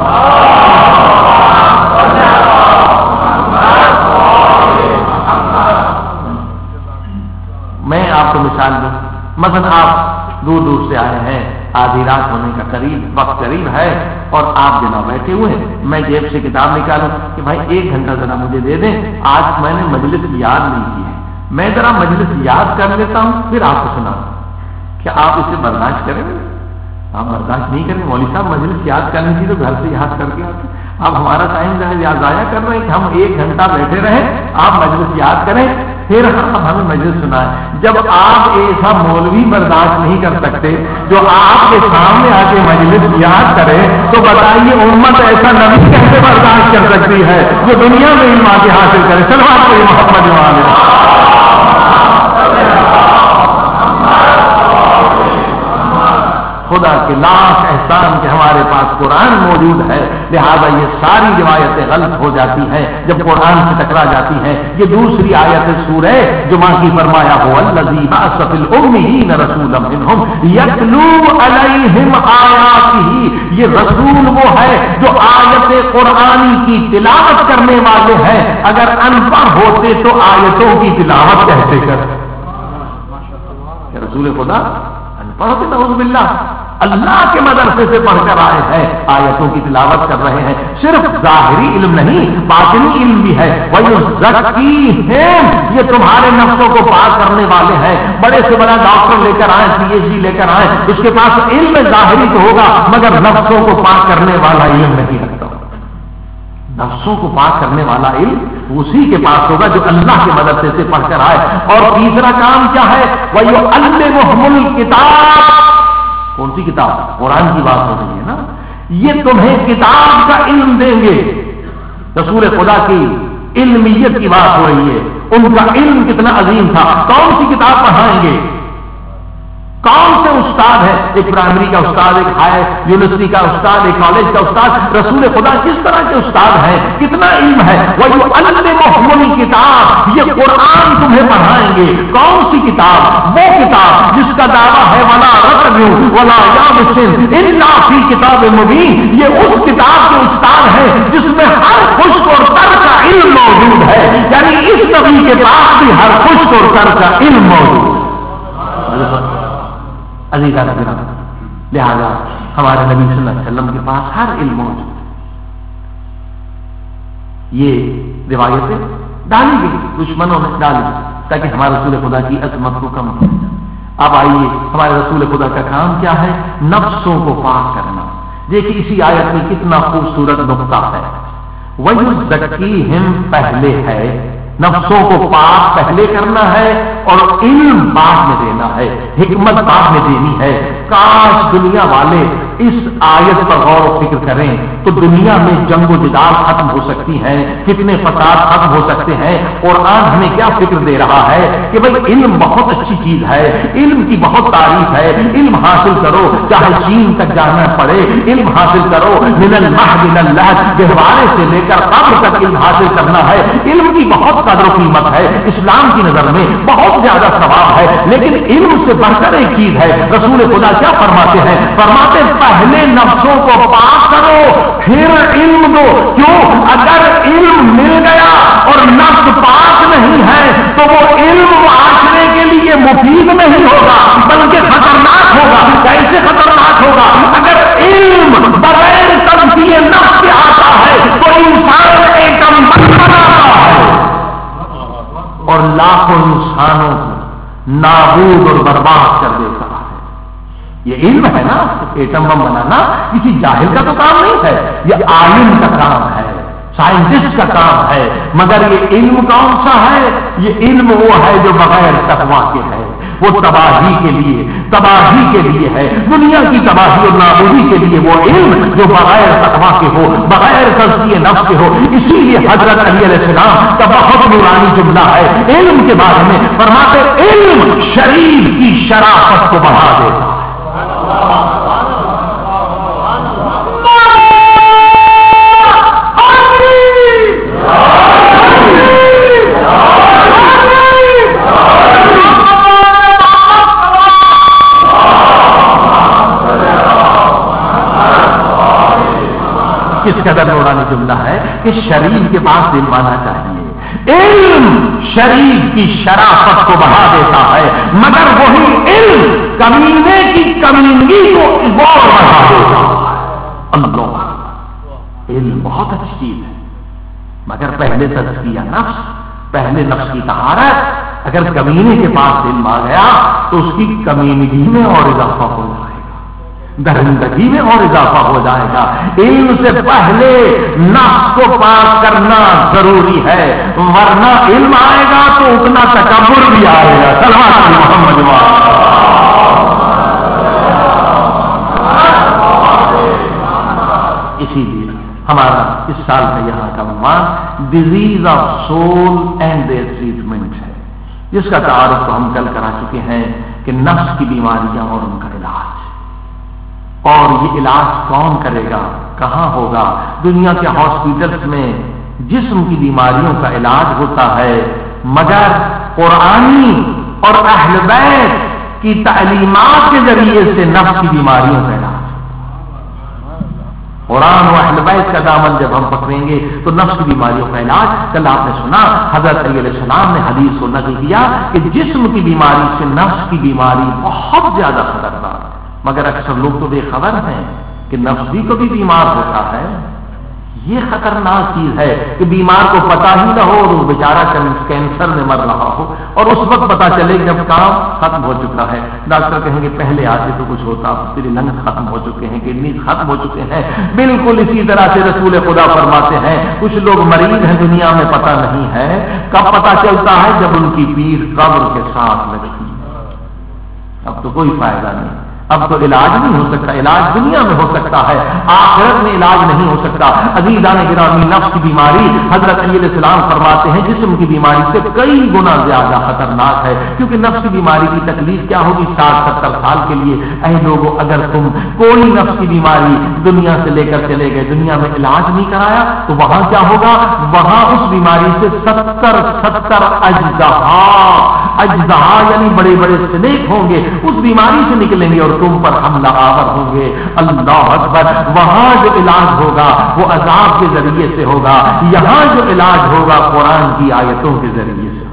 میں آپ کو مثال دوں، مثلا آپ دور دور سے آئے ہیں، آدھی رات ہونے کا وقت قریب ہے، اور آپ جناب بیٹھے ہوئے ہیں، میں جیب سے کتاب نکالوں کہ بھائی 1 گھنٹہ ذرا مجھے دے دیں، آج میں نے مجلس یاد نہیں کی ہے، میں ذرا مجلس یاد کر لیتا ہوں پھر آپ کو سناؤں۔ کیا آپ اسے برداشت کریں گے؟ آپ برداشت نہیں کریں؟ مولوی صاحب مجلس یاد کرنی تھی تو گھر سے یاد کر کے آتے، آپ ہمارا ٹائم ضائع کر رہے ہیں کہ ہم 1 گھنٹہ بیٹھے رہیں، آپ مجلس یاد کریں پھر آپ ہمیں مجلس سنائیں۔ جب آپ ایسا مولوی برداشت نہیں کر سکتے جو آپ کے سامنے آ کے مجلس یاد کرے تو بتائیے امت ایسا نبی کیسے برداشت کر سکتی ہے جو دنیا میں علم آگے حاصل کرے؟ صلوات پڑھیں محمد والے۔ خدا کے لاکھ احسان کہ ہمارے پاس قرآن موجود ہے، لہذا یہ ساری روایتیں غلط ہو جاتی ہیں جب قرآن سے ٹکرا جاتی ہیں۔ یہ دوسری آیت سورہ جمعہ کی فرمایا هو الذی بعث فی الامین رسولا منہم یتلو علیہم آیاتہ، یہ رسول وہ ہے جو آیت قرآنی کی تلاوت کرنے والے ہیں، اگر ان پڑھ ہوتے تو آیتوں کی تلاوت کہتے کرتے۔ کہ رسول خدا پڑھتے نعوذ باللہ اللہ کے مدرسے سے پڑھ کر آئے ہیں، آیتوں کی تلاوت کر رہے ہیں. صرف ظاہری علم نہیں، باطنی علم بھی ہے. وَيُزَكِّيهِمْ، یہ تمہارے نفسوں کو پاک کرنے والے ہیں. بڑے سے بڑا ڈاکٹر لے کر آئے، پی ایچ ڈی لے کر آئے، اس کے پاس علم ظاہری تو ہوگا مگر نفسوں کو پاک کرنے والا علم نہیں رکھتا. نفسوں کو پاک کرنے والا علم اسی کے پاس ہوگا جو اللہ کے مدرسے سے پڑھ کر آئے. اور تیسرا کام کیا ہے؟ وَيُعَلِّمُهُمُ الْكِتَابَ، کون سی کتاب؟ قرآن کی بات ہو رہی ہے نا. یہ تمہیں کتاب کا علم دیں گے. رسول خدا کی علمیت کی بات ہو رہی ہے. ان کا علم کتنا عظیم تھا. کون سی کتاب پڑھائیں گے؟ کون سے استاد ہے؟ ایک پرائمری کا استاد، ایک ہائی یونیورسٹی کا استاد، ایک کالج کا استاد. رسول خدا کس طرح کے استاد ہیں؟ کتنا علم ہے. وَيُعَلِّمُهُمُ الْكِتَابَ، یہ قرآن تمہیں پڑھائیں گے. کون سی کتاب؟ وہ کتاب جس کا دعویٰ ہے وَلَا رَتْبٍ وَلَا يَابِسٍ إِلَّا فِي كِتَابٍ مُبِينٍ. یہ اس کتاب کے استاد ہیں جس میں ہر خشک اور تر کا علم موجود ہے. یعنی اس نبی کے پاس بھی ہر خشک اور تر کا علم موجود ہے. عزیزہ نبینا، لہذا ہمارے نبی صلی اللہ علیہ وسلم کے پاس ہر علم موجود ہے. یہ روایتیں ڈالی گئی، دشمنوں نے ڈالی تاکہ ہمارے رسول خدا کی عظمت کو کم کیا جائے. اب آئیے، ہمارے رسول خدا کا کام کیا ہے؟ نفسوں کو پاک کرنا. دیکھیے اسی آیت میں کتنا خوبصورت نقطہ ہے. وَيُزَكِّيهِمْ پہلے ہے، نفسوں کو پاک پہلے کرنا ہے اور علم بعد میں دینا ہے، حکمت بعد میں دینی ہے. کاش دنیا والے اس آیت پر غور و فکر کریں تو دنیا میں جنگ و جدال ختم ہو سکتی ہیں، فتنے فساد ختم ہو سکتے ہیں. قرآن ہمیں کیا فکر دے رہا ہے کہ بھائی علم بہت اچھی چیز ہے، علم کی بہت تعریف ہے. علم حاصل کرو، چاہے چین تک جانا پڑے. علم حاصل کرو، من المہد الی اللحد، گہوارے سے لے کر قبر تک علم حاصل کرنا ہے. علم کی بہت قدر و قیمت ہے، اسلام کی نظر میں بہت زیادہ ثواب ہے. لیکن علم سے بڑھ کر ایک چیز ہے. رسول خدا کیا فرماتے ہیں؟ فرماتے پہلے نفسوں کو پاک کرو پھر علم دو. کیوں؟ اگر علم مل گیا اور نفس پاک نہیں ہے تو وہ علم معاشرے کے لیے مفید نہیں ہوگا بلکہ خطرناک ہوگا. کیسے خطرناک ہوگا؟ اگر علم بغیر تزکیہ نفس کے آتا ہے تو انسان ایٹم بم بناتا ہے اور لاکھوں انسانوں کو نابود اور برباد کر دیتا ہے. یہ علم ہے نا، ایٹم بم بنانا کسی جاہل کا تو کام نہیں ہے، یہ عالم کا کام ہے، سائنٹسٹ کا کام ہے. مگر یہ علم کون سا ہے؟ یہ علم وہ ہے جو بغیر تقویٰ کے ہے. وہ تباہی کے لیے ہے، دنیا کی تباہی اور نابودی کے لیے وہ علم جو بغیر تقویٰ کے ہو، بغیر تزکیہ نفس کے ہو. اسی لیے حضرت علی علیہ السلام کا بہت نورانی جملہ ہے علم کے بارے میں. فرماتے علم شریف کی شرافت کو بڑھا دیتا. کس قدر نورانی جملہ ہے کہ شریف کے پاس علم آنا چاہیے. علم شریف کی شرافت کو بڑھا دیتا ہے مگر وہی علم کمینے کی کمینگی کو اور بڑھا دیتا ہے. اللہ، علم بہت اچھی چیز ہے مگر پہلے تزکیہ نفس، پہلے نفس کی طہارت. اگر کمینے کے پاس علم آ گیا تو اس کی کمینگی میں اور اضافہ ہو جائے گا، درندگی میں اور اضافہ ہو جائے گا. علم سے پہلے نفس کو پاک کرنا ضروری ہے ورنہ علم آئے گا تو اتنا تکبر بھی آئے گا. صلوات محمد. اسی لیے ہمارا اس سال کا یہاں کا عنوان disease of soul and their treatment ہے، جس کا تعارف تو ہم کل کرا چکے ہیں کہ نفس کی بیماریاں اور ان کا علاج. اور یہ علاج کون کرے گا، کہاں ہوگا؟ دنیا کے ہاسپٹلس میں جسم کی بیماریوں کا علاج ہوتا ہے مگر قرآنی اور اہل بیت کی تعلیمات کے ذریعے سے نفس کی بیماریوں کا علاج. قرآن و اہل بیت کا دامن جب ہم پکڑیں گے تو نفس کی بیماریوں کا علاج. کل آپ نے سنا حضرت علی علیہ السلام نے حدیث کو نقل کیا کہ جسم کی بیماری سے نفس کی بیماری بہت زیادہ خطرناک، مگر اکثر لوگ تو بے خبر ہیں کہ نفس بھی کبھی بیمار ہوتا ہے. یہ خطرناک چیز ہے کہ بیمار کو پتا ہی نہ ہو اور وہ بیچارہ کینسر میں مر رہا ہو، اور اس وقت پتا چلے جب کام ختم ہو چکا ہے. ڈاکٹر کہیں گے پہلے آتے تو کچھ ہوتا، پھر لنگ ختم ہو چکے ہیں، کڈنی ختم ہو چکے ہیں. بالکل اسی طرح سے رسول خدا فرماتے ہیں کچھ لوگ مریض ہیں دنیا میں پتا نہیں ہے. کب پتا چلتا ہے؟ جب ان کی پیر قبر کے ساتھ لگتی. اب تو کوئی فائدہ نہیں، اب تو علاج نہیں ہو سکتا. علاج دنیا میں ہو سکتا ہے، آخرت میں علاج نہیں ہو سکتا. عزیزان گرامی، نفس کی بیماری حضرت علی علیہ السلام فرماتے ہیں جسم کی بیماری سے کئی گنا زیادہ خطرناک ہے. کیونکہ نفس کی بیماری کی تکلیف کیا ہوگی 60-70 سال کے لیے. اے لوگوں، اگر تم کوئی نفس کی بیماری دنیا سے لے کر چلے گئے، دنیا میں علاج نہیں کرایا، تو وہاں کیا ہوگا؟ وہاں اس بیماری سے 70 اجزہا یعنی بڑے بڑے سلیک ہوں گے، اس بیماری سے نکلیں گے اور تم پر حملہ آور ہوں گے. اللہ اکبر. وہاں جو علاج ہوگا وہ عذاب کے ذریعے سے ہوگا، یہاں جو علاج ہوگا قرآن کی آیتوں کے ذریعے سے،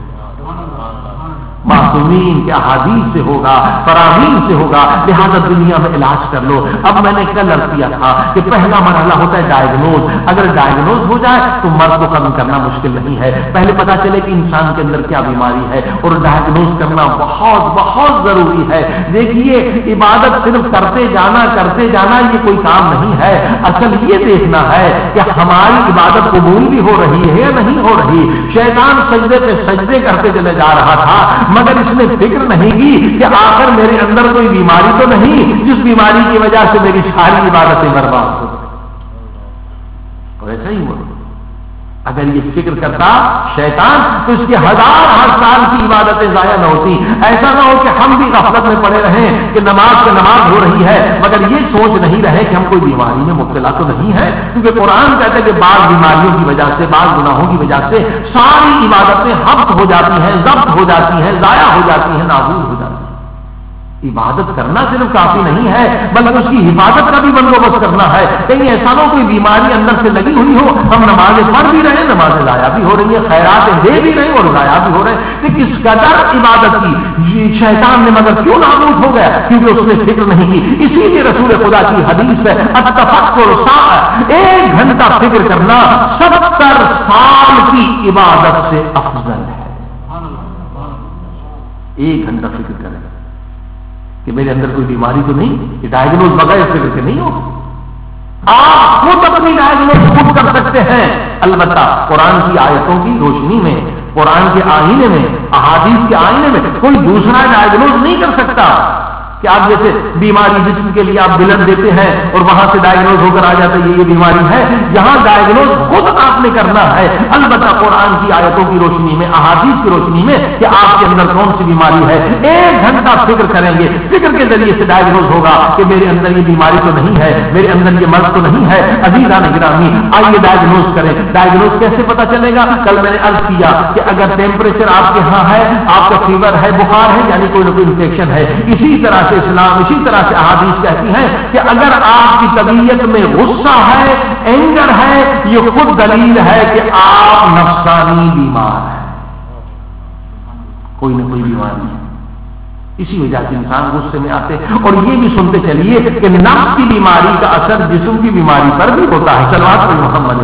معصومین کے احادیث سے ہوگا، فراہیم سے ہوگا. لہذا دنیا میں علاج کر لو. اب میں نے کل عرض کیا تھا کہ پہلا مرحلہ ہوتا ہے ڈائگنوز. اگر ڈائگنوز ہو جائے تو مرض کو ختم کرنا مشکل نہیں ہے. پہلے پتا چلے کہ انسان کے اندر کیا بیماری ہے، اور ڈائگنوز کرنا بہت بہت ضروری ہے. دیکھیے، عبادت صرف کرتے جانا یہ کوئی کام نہیں ہے. اصل یہ دیکھنا ہے کہ ہماری عبادت قبول بھی ہو رہی ہے یا نہیں ہو رہی. شیطان سجدے پہ سجدے کرتے چلے جا رہا تھا، مگر اس نے فکر نہیں کی کہ آخر میرے اندر کوئی بیماری تو نہیں جس بیماری کی وجہ سے میری ساری عبادتیں برباد ہو. اور ایسا ہی ہوا. اگر یہ فکر کرتا شیطان تو اس کی ہزار سال کی عبادتیں ضائع نہ ہوتی. ایسا نہ ہو کہ ہم بھی غفلت میں پڑے رہیں کہ نماز ہو رہی ہے، مگر یہ سوچ نہیں رہے کہ ہم کوئی بیماری میں مبتلا تو نہیں ہے. کیونکہ قرآن کہتا ہے کہ بعض بیماریوں کی وجہ سے، بعض گناہوں کی وجہ سے ساری عبادتیں حبس ہو جاتی ہیں، ضبط ہو جاتی ہیں، ضائع ہو جاتی ہیں، نابود ہو جاتی ہیں. عبادت کرنا صرف کافی نہیں ہے، بلکہ اس کی حفاظت کا بھی بندوبست کرنا ہے. کہیں ایسا نہ کوئی بیماری اندر سے لگی ہوئی ہو، ہم نمازیں پڑھ بھی رہے، نمازیں ضائع بھی ہو رہی ہیں، خیراتیں دے بھی رہے اور ضائع بھی ہو رہے ہیں. لیکن اس قدر عبادت کی شیطان نے مگر کیوں نابود ہو گیا؟ کیونکہ اس نے فکر نہیں کی. اسی لیے رسول خدا کی حدیث ہے التفکر ساعۃ، 1 گھنٹہ فکر کرنا 70 سال کی عبادت سے افضل ہے. 1 گھنٹہ فکر کریں کہ میرے اندر کوئی بیماری تو نہیں. یہ ڈائگنوز بغیر فکر کے نہیں ہو. آپ خود اپنی ڈائگنوز خود کر سکتے ہیں، البتہ قرآن کی آیتوں کی روشنی میں، قرآن کے آئینے میں، احادیث کے آئینے میں کوئی دوسرا ڈائگنوز نہیں کر سکتا. کہ آپ جیسے بیماری جسم کے لیے آپ بلڈ دیتے ہیں اور وہاں سے ڈائگنوز ہو کر آ جاتا ہے یہ بیماری ہے، یہاں ڈائگنوز خود آپ نے کرنا ہے. البتہ قرآن کی آیتوں کی روشنی میں، احادیث کی روشنی میں کہ آپ کے اندر کون سی بیماری ہے، 1 گھنٹہ فکر کریں گے. فکر کے ذریعے سے ڈائگنوز ہوگا کہ میرے اندر یہ بیماری تو نہیں ہے، میرے اندر یہ مرض تو نہیں ہے. عزیزان گرامی، آئیے ڈائگنوز کریں. ڈائگنوز کیسے پتا چلے گا؟ کل میں نے عرض کیا کہ اگر ٹیمپریچر آپ کے ہاں ہے، آپ کا فیور ہے، بخار ہے، یعنی کوئی نہ کوئی انفیکشن ہے. اسی طرح اسلام، اسی طرح سے احادیث کہتی ہیں کہ اگر آپ کی طبیعت میں غصہ ہے، اینگر ہے، یہ خود دلیل ہے کہ آپ نفسانی بیمار ہیں، کوئی نہ کوئی بیماری ہے. اسی وجہ سے انسان غصے میں آتے. اور یہ بھی سنتے چلیے کہ نفس کی بیماری کا اثر جسم کی بیماری پر بھی ہوتا ہے. صلوات پر محمد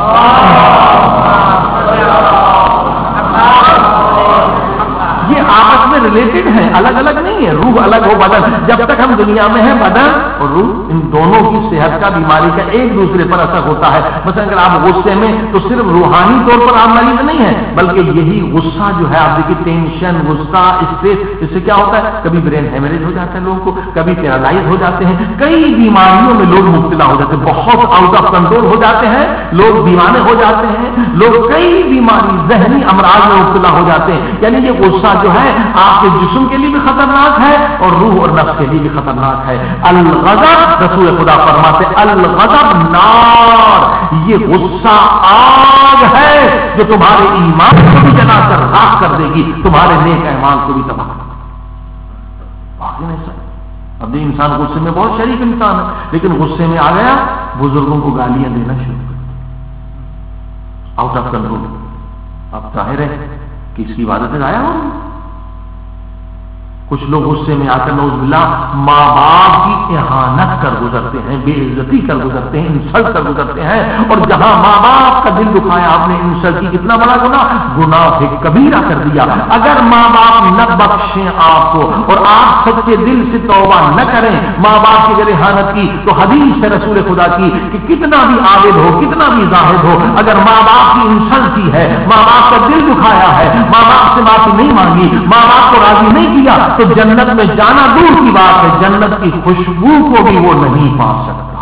یہ آپس میں ریلیٹڈ ہیں، الگ الگ نہیں ہے. روح الگ ہو بدن، جب تک ہم دنیا میں ہیں بدن اور روح ان دونوں کی صحت کا، بیماری کا ایک دوسرے پر اثر ہوتا ہے. مثلا اگر آپ غصے میں تو صرف روحانی طور پر آپ مریض نہیں ہیں، بلکہ یہی غصہ جو ہے آپ دیکھیے ٹینشن، غصہ، اسٹریس، اس سے کیا ہوتا ہے؟ کبھی برین ہیمریج ہو جاتا ہے لوگوں کو، کبھی پیرالائز ہو جاتے ہیں، کئی بیماریوں میں لوگ مبتلا ہو جاتے ہیں، بہت آؤٹ آف کنٹرول ہو جاتے ہیں، لوگ دیوانے ہو جاتے ہیں، لوگ کئی بیماری ذہنی امراض میں مبتلا ہو جاتے ہیں. یعنی یہ غصہ جو ہے آپ کے جسم کے لیے بھی خطرناک ہے اور روح اور نفس کے لیے بھی خطرناک ہے. الغضب، رسول خدا فرماتے الغضب نار، یہ غصہ آگ ہے جو تمہارے ایمان کو بھی جلا کر راکھ کر دے گی، تمہارے نیک اعمال کو بھی تباہ کر دے گی. اب یہ انسان غصے میں بہت شریف انسان ہے، لیکن غصے میں آ گیا بزرگوں کو گالیاں دینا شروع کر دیا، آؤٹ آف کنٹرول۔ اب ظاہر ہے کہ اس کی عبادت ضائع ہو گئی۔ کچھ لوگ غصے میں آ کر نعوذ باللہ ماں باپ کی اہانت کر گزرتے ہیں، بے عزتی کر گزرتے ہیں، انسلٹ کر گزرتے ہیں، اور جہاں ماں باپ کا دل دکھایا آپ نے انسلٹ کی، کتنا بڑا گناہ کبیرہ کر دیا۔ اگر ماں باپ نہ بخشیں آپ کو اور آپ سچے دل سے توبہ نہ کریں، ماں باپ کی اگر اہانت کی، تو حدیث ہے رسول خدا کی کہ کتنا بھی عابد ہو، کتنا بھی زاہد ہو، اگر ماں باپ کی انسلٹ کی ہے، ماں باپ کا دل دکھایا ہے، ماں باپ سے معافی نہیں مانگی، ماں باپ کو راضی نہیں کیا، تو جنت میں جانا دور کی بات ہے، جنت کی خوشبو کو بھی وہ نہیں پا سکتا۔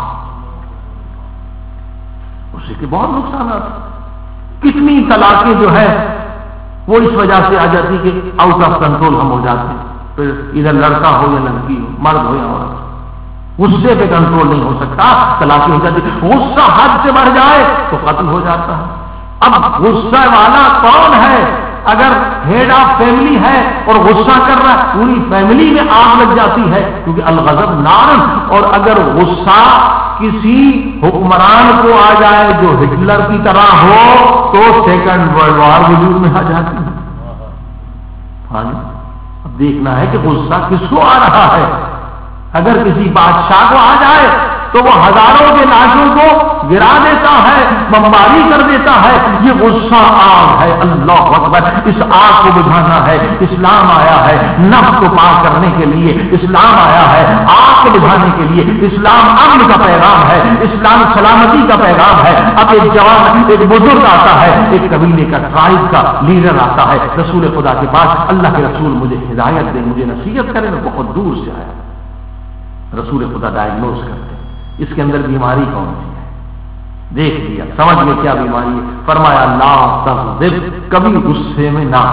اسے کے بہت نقصانات، کتنی طلاقیں جو ہے وہ اس وجہ سے آ جاتی کہ آؤٹ آف کنٹرول ہم ہو جاتے ہیں، پھر ادھر لڑکا ہو یا لڑکی ہو، مرد ہو یا عورت، غصے پہ کنٹرول نہیں ہو سکتا، طلاقیں ہو جاتی، غصہ حد سے بڑھ جائے تو قتل ہو جاتا ہے۔ اب غصہ والا کون ہے؟ اگر ہیڈ آف فیملی ہے اور غصہ کر رہا ہے، پوری فیملی میں آگ لگ جاتی ہے، کیونکہ الغضب نار، اور اگر غصہ کسی حکمران کو آ جائے جو ہٹلر کی طرح ہو تو سیکنڈ ورلڈ وار وجود میں آ جاتی ہے۔ ہاں جی، اب دیکھنا ہے کہ غصہ کس کو آ رہا ہے۔ اگر کسی بادشاہ کو آ جائے تو وہ ہزاروں کے لاشوں کو گرا دیتا ہے، بمباری کر دیتا ہے، یہ غصہ آگ ہے۔ اللہ اکبر، اس آگ کو بجھانا ہے۔ اسلام آیا ہے نفس کو پاک کرنے کے لیے، اسلام آیا ہے آگ کو بجھانے کے لیے، اسلام امن کا پیغام ہے، اسلام سلامتی کا پیغام ہے۔ اب ایک جوان، ایک بزرگ آتا ہے، ایک قبیلے کا، ٹرائب کا لیڈر آتا ہے رسول خدا کے پاس، اللہ کے رسول مجھے ہدایت دے، مجھے نصیحت کرے، میں بہت دور سے آیا۔ رسول خدا ڈائگنوز کرتے اس کے اندر بیماری کون سی ہے، دیکھ لیا، سمجھ لیا کیا بیماری ہے، فرمایا لا تغضب، کبھی غصے میں نہ۔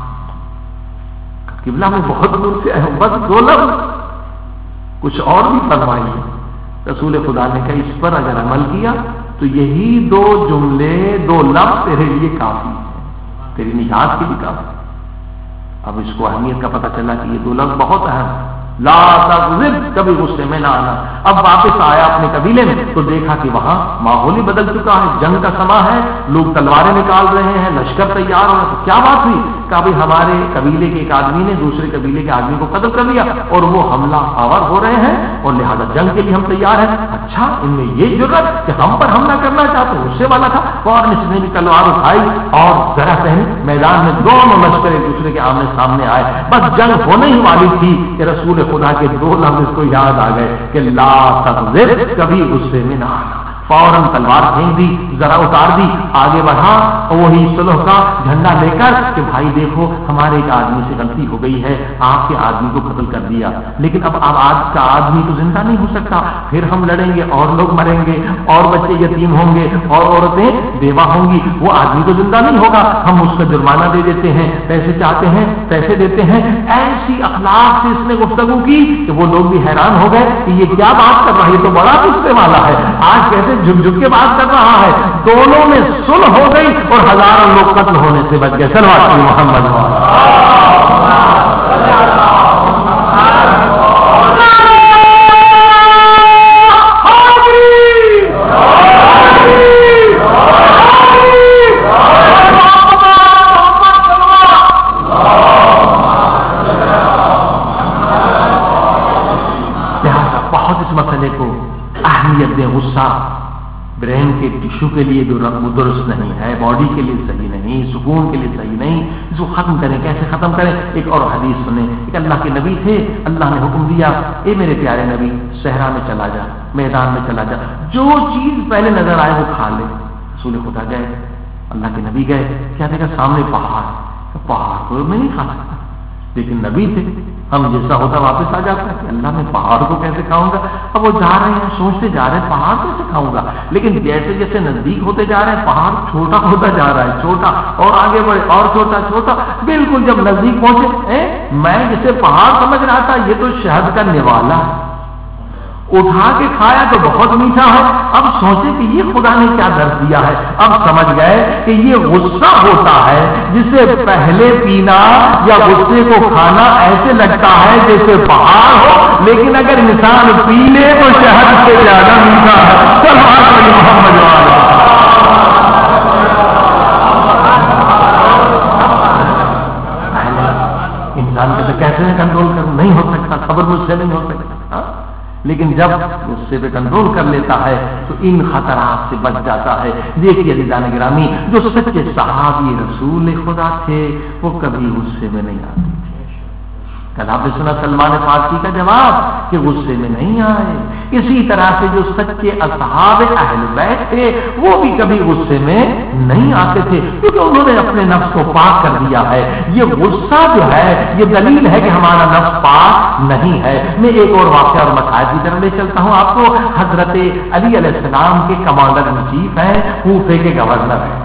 قبلہ میں بہت دور سے آئے، بس 2 لفظ، کچھ اور بھی فرمائیے۔ رسول خدا نے کہا اس پر اگر عمل کیا تو یہی 2 جملے، 2 لفظ تیرے لیے کافی ہے، تیری نجات کے لیے کافی۔ اب اس کو اہمیت کا پتہ چلا کہ یہ 2 لفظ بہت اہم، لا تغضب، کبھی غصے میں نہ آنا۔ اب واپس آیا اپنے قبیلے میں تو دیکھا کہ وہاں ماحول ہی بدل چکا ہے، جنگ کا سما ہے، لوگ تلواریں نکال رہے ہیں، لشکر تیار ہو رہا ہے۔ کیا بات ہوئی؟ کہا بھائی ہمارے قبیلے کے ایک آدمی نے دوسرے قبیلے کے آدمی کو قتل کر دیا اور وہ حملہ آور ہو رہے ہیں اور لہذا جنگ کے لیے ہم تیار ہیں۔ اچھا، ان میں یہ جرأت کہ ہم پر حملہ کرنا چاہتے، غصے والا تھا، اور اس نے بھی تلوار اٹھائی اور ذرا پہن میدان میں دونوں لشکر ایک دوسرے کے آمنے سامنے آئے، بس جنگ ہونے ہی والی تھی کہ رسول خدا کے 2 لفظ کو یاد آ گئے کہ لا تغضب، کبھی غصے میں نہ آنا۔ فوراً تلوار پھینک دی، ذرا اتار دی، آگے بڑھا، اور وہی صلح کا جھنڈا لے کر کہ بھائی دیکھو ہمارے ایک آدمی سے غلطی ہو گئی ہے، آپ کے آدمی کو قتل کر دیا، لیکن اب آج کا آدمی تو زندہ نہیں ہو سکتا، پھر ہم لڑیں گے اور لوگ مریں گے اور بچے یتیم ہوں گے اور عورتیں بیوہ ہوں گی، وہ آدمی تو زندہ نہیں ہوگا، ہم اس کا جرمانہ دے دیتے ہیں، پیسے چاہتے ہیں پیسے دیتے ہیں۔ ایسی اخلاق سے اس نے گفتگو کی کہ وہ لوگ بھی حیران ہو گئے کہ یہ کیا بات کر رہا ہے، یہ تو بڑا غصے والا ہے، آج کیسے جھک جھک کے بات کر رہا ہے۔ دونوں میں صلح ہو گئی اور ہزاروں لوگ قتل ہونے سے بچ گئے۔ صلوات محمد بہت اس مسئلے کو اہمیت دیں۔ غصہ برین کے ٹشو کے لیے درست نہیں ہے، باڈی کے لیے صحیح نہیں، سکون کے لیے صحیح نہیں، اس کو ختم کریں۔ کیسے ختم کریں؟ ایک اور حدیث سنیں، ایک اللہ کے نبی تھے، اللہ نے حکم دیا اے میرے پیارے نبی صحرا میں چلا جا، میدان میں چلا جا، جو چیز پہلے نظر آئے وہ کھا لے۔ رسول خدا گئے، اللہ کے نبی گئے، کیا دیکھا سامنے پہاڑ، پہاڑ کو میں نہیں کھا سکتا، لیکن نبی تھے، ہم جیسا ہوتا واپس آ جاتا ہے کہ اللہ میں پہاڑ کو کیسے کھاؤں گا۔ اب وہ جا رہے ہیں، سوچتے جا رہے ہیں پہاڑ کیسے کھاؤں گا، لیکن جیسے جیسے نزدیک ہوتے جا رہے ہیں پہاڑ چھوٹا ہوتا جا رہا ہے، چھوٹا اور آگے بڑھے اور چھوٹا چھوٹا، بالکل جب نزدیک پہنچے میں جسے پہاڑ سمجھ رہا تھا یہ تو شہد کا نوالا ہے، اٹھا کے کھایا تو بہت میٹھا ہے، اب سوچے کہ یہ خدا نے کیا درد دیا ہے، اب سمجھ گئے کہ یہ غصہ ہوتا ہے جسے پہلے پینا یا غصے کو کھانا ایسے لگتا ہے جیسے پہاڑ ہو، لیکن اگر انسان پی لے تو شہد سے زیادہ میٹھا ہے۔ محمد انسان کے تو کیسے میں کنٹرول کر نہیں ہو سکتا، صبر مجھ سے نہیں ہو سکتا، لیکن جب غصے پہ کنٹرول کر لیتا ہے تو ان خطرات سے بچ جاتا ہے۔ دیکھیے عزیزان گرامی، جو سچے صحابی رسول خدا تھے وہ کبھی غصے میں نہیں آتے تھے۔ کل آپ نے سنا سلمان فارسی کا جواب کہ غصے میں نہیں آئے۔ اسی طرح سے جو سچے اصحاب اہل بیت تھے وہ بھی کبھی غصے میں نہیں آتے تھے، کیونکہ انہوں نے اپنے نفس کو پاک کر دیا ہے۔ یہ غصہ جو ہے یہ دلیل ہے کہ ہمارا نفس پاک نہیں ہے۔ میں ایک اور واقعہ اور مسائل کی طرف لے چلتا ہوں آپ کو۔ حضرت علی علیہ السلام کے کمانڈر ان چیف ہیں، کوفے کے گورنر ہیں۔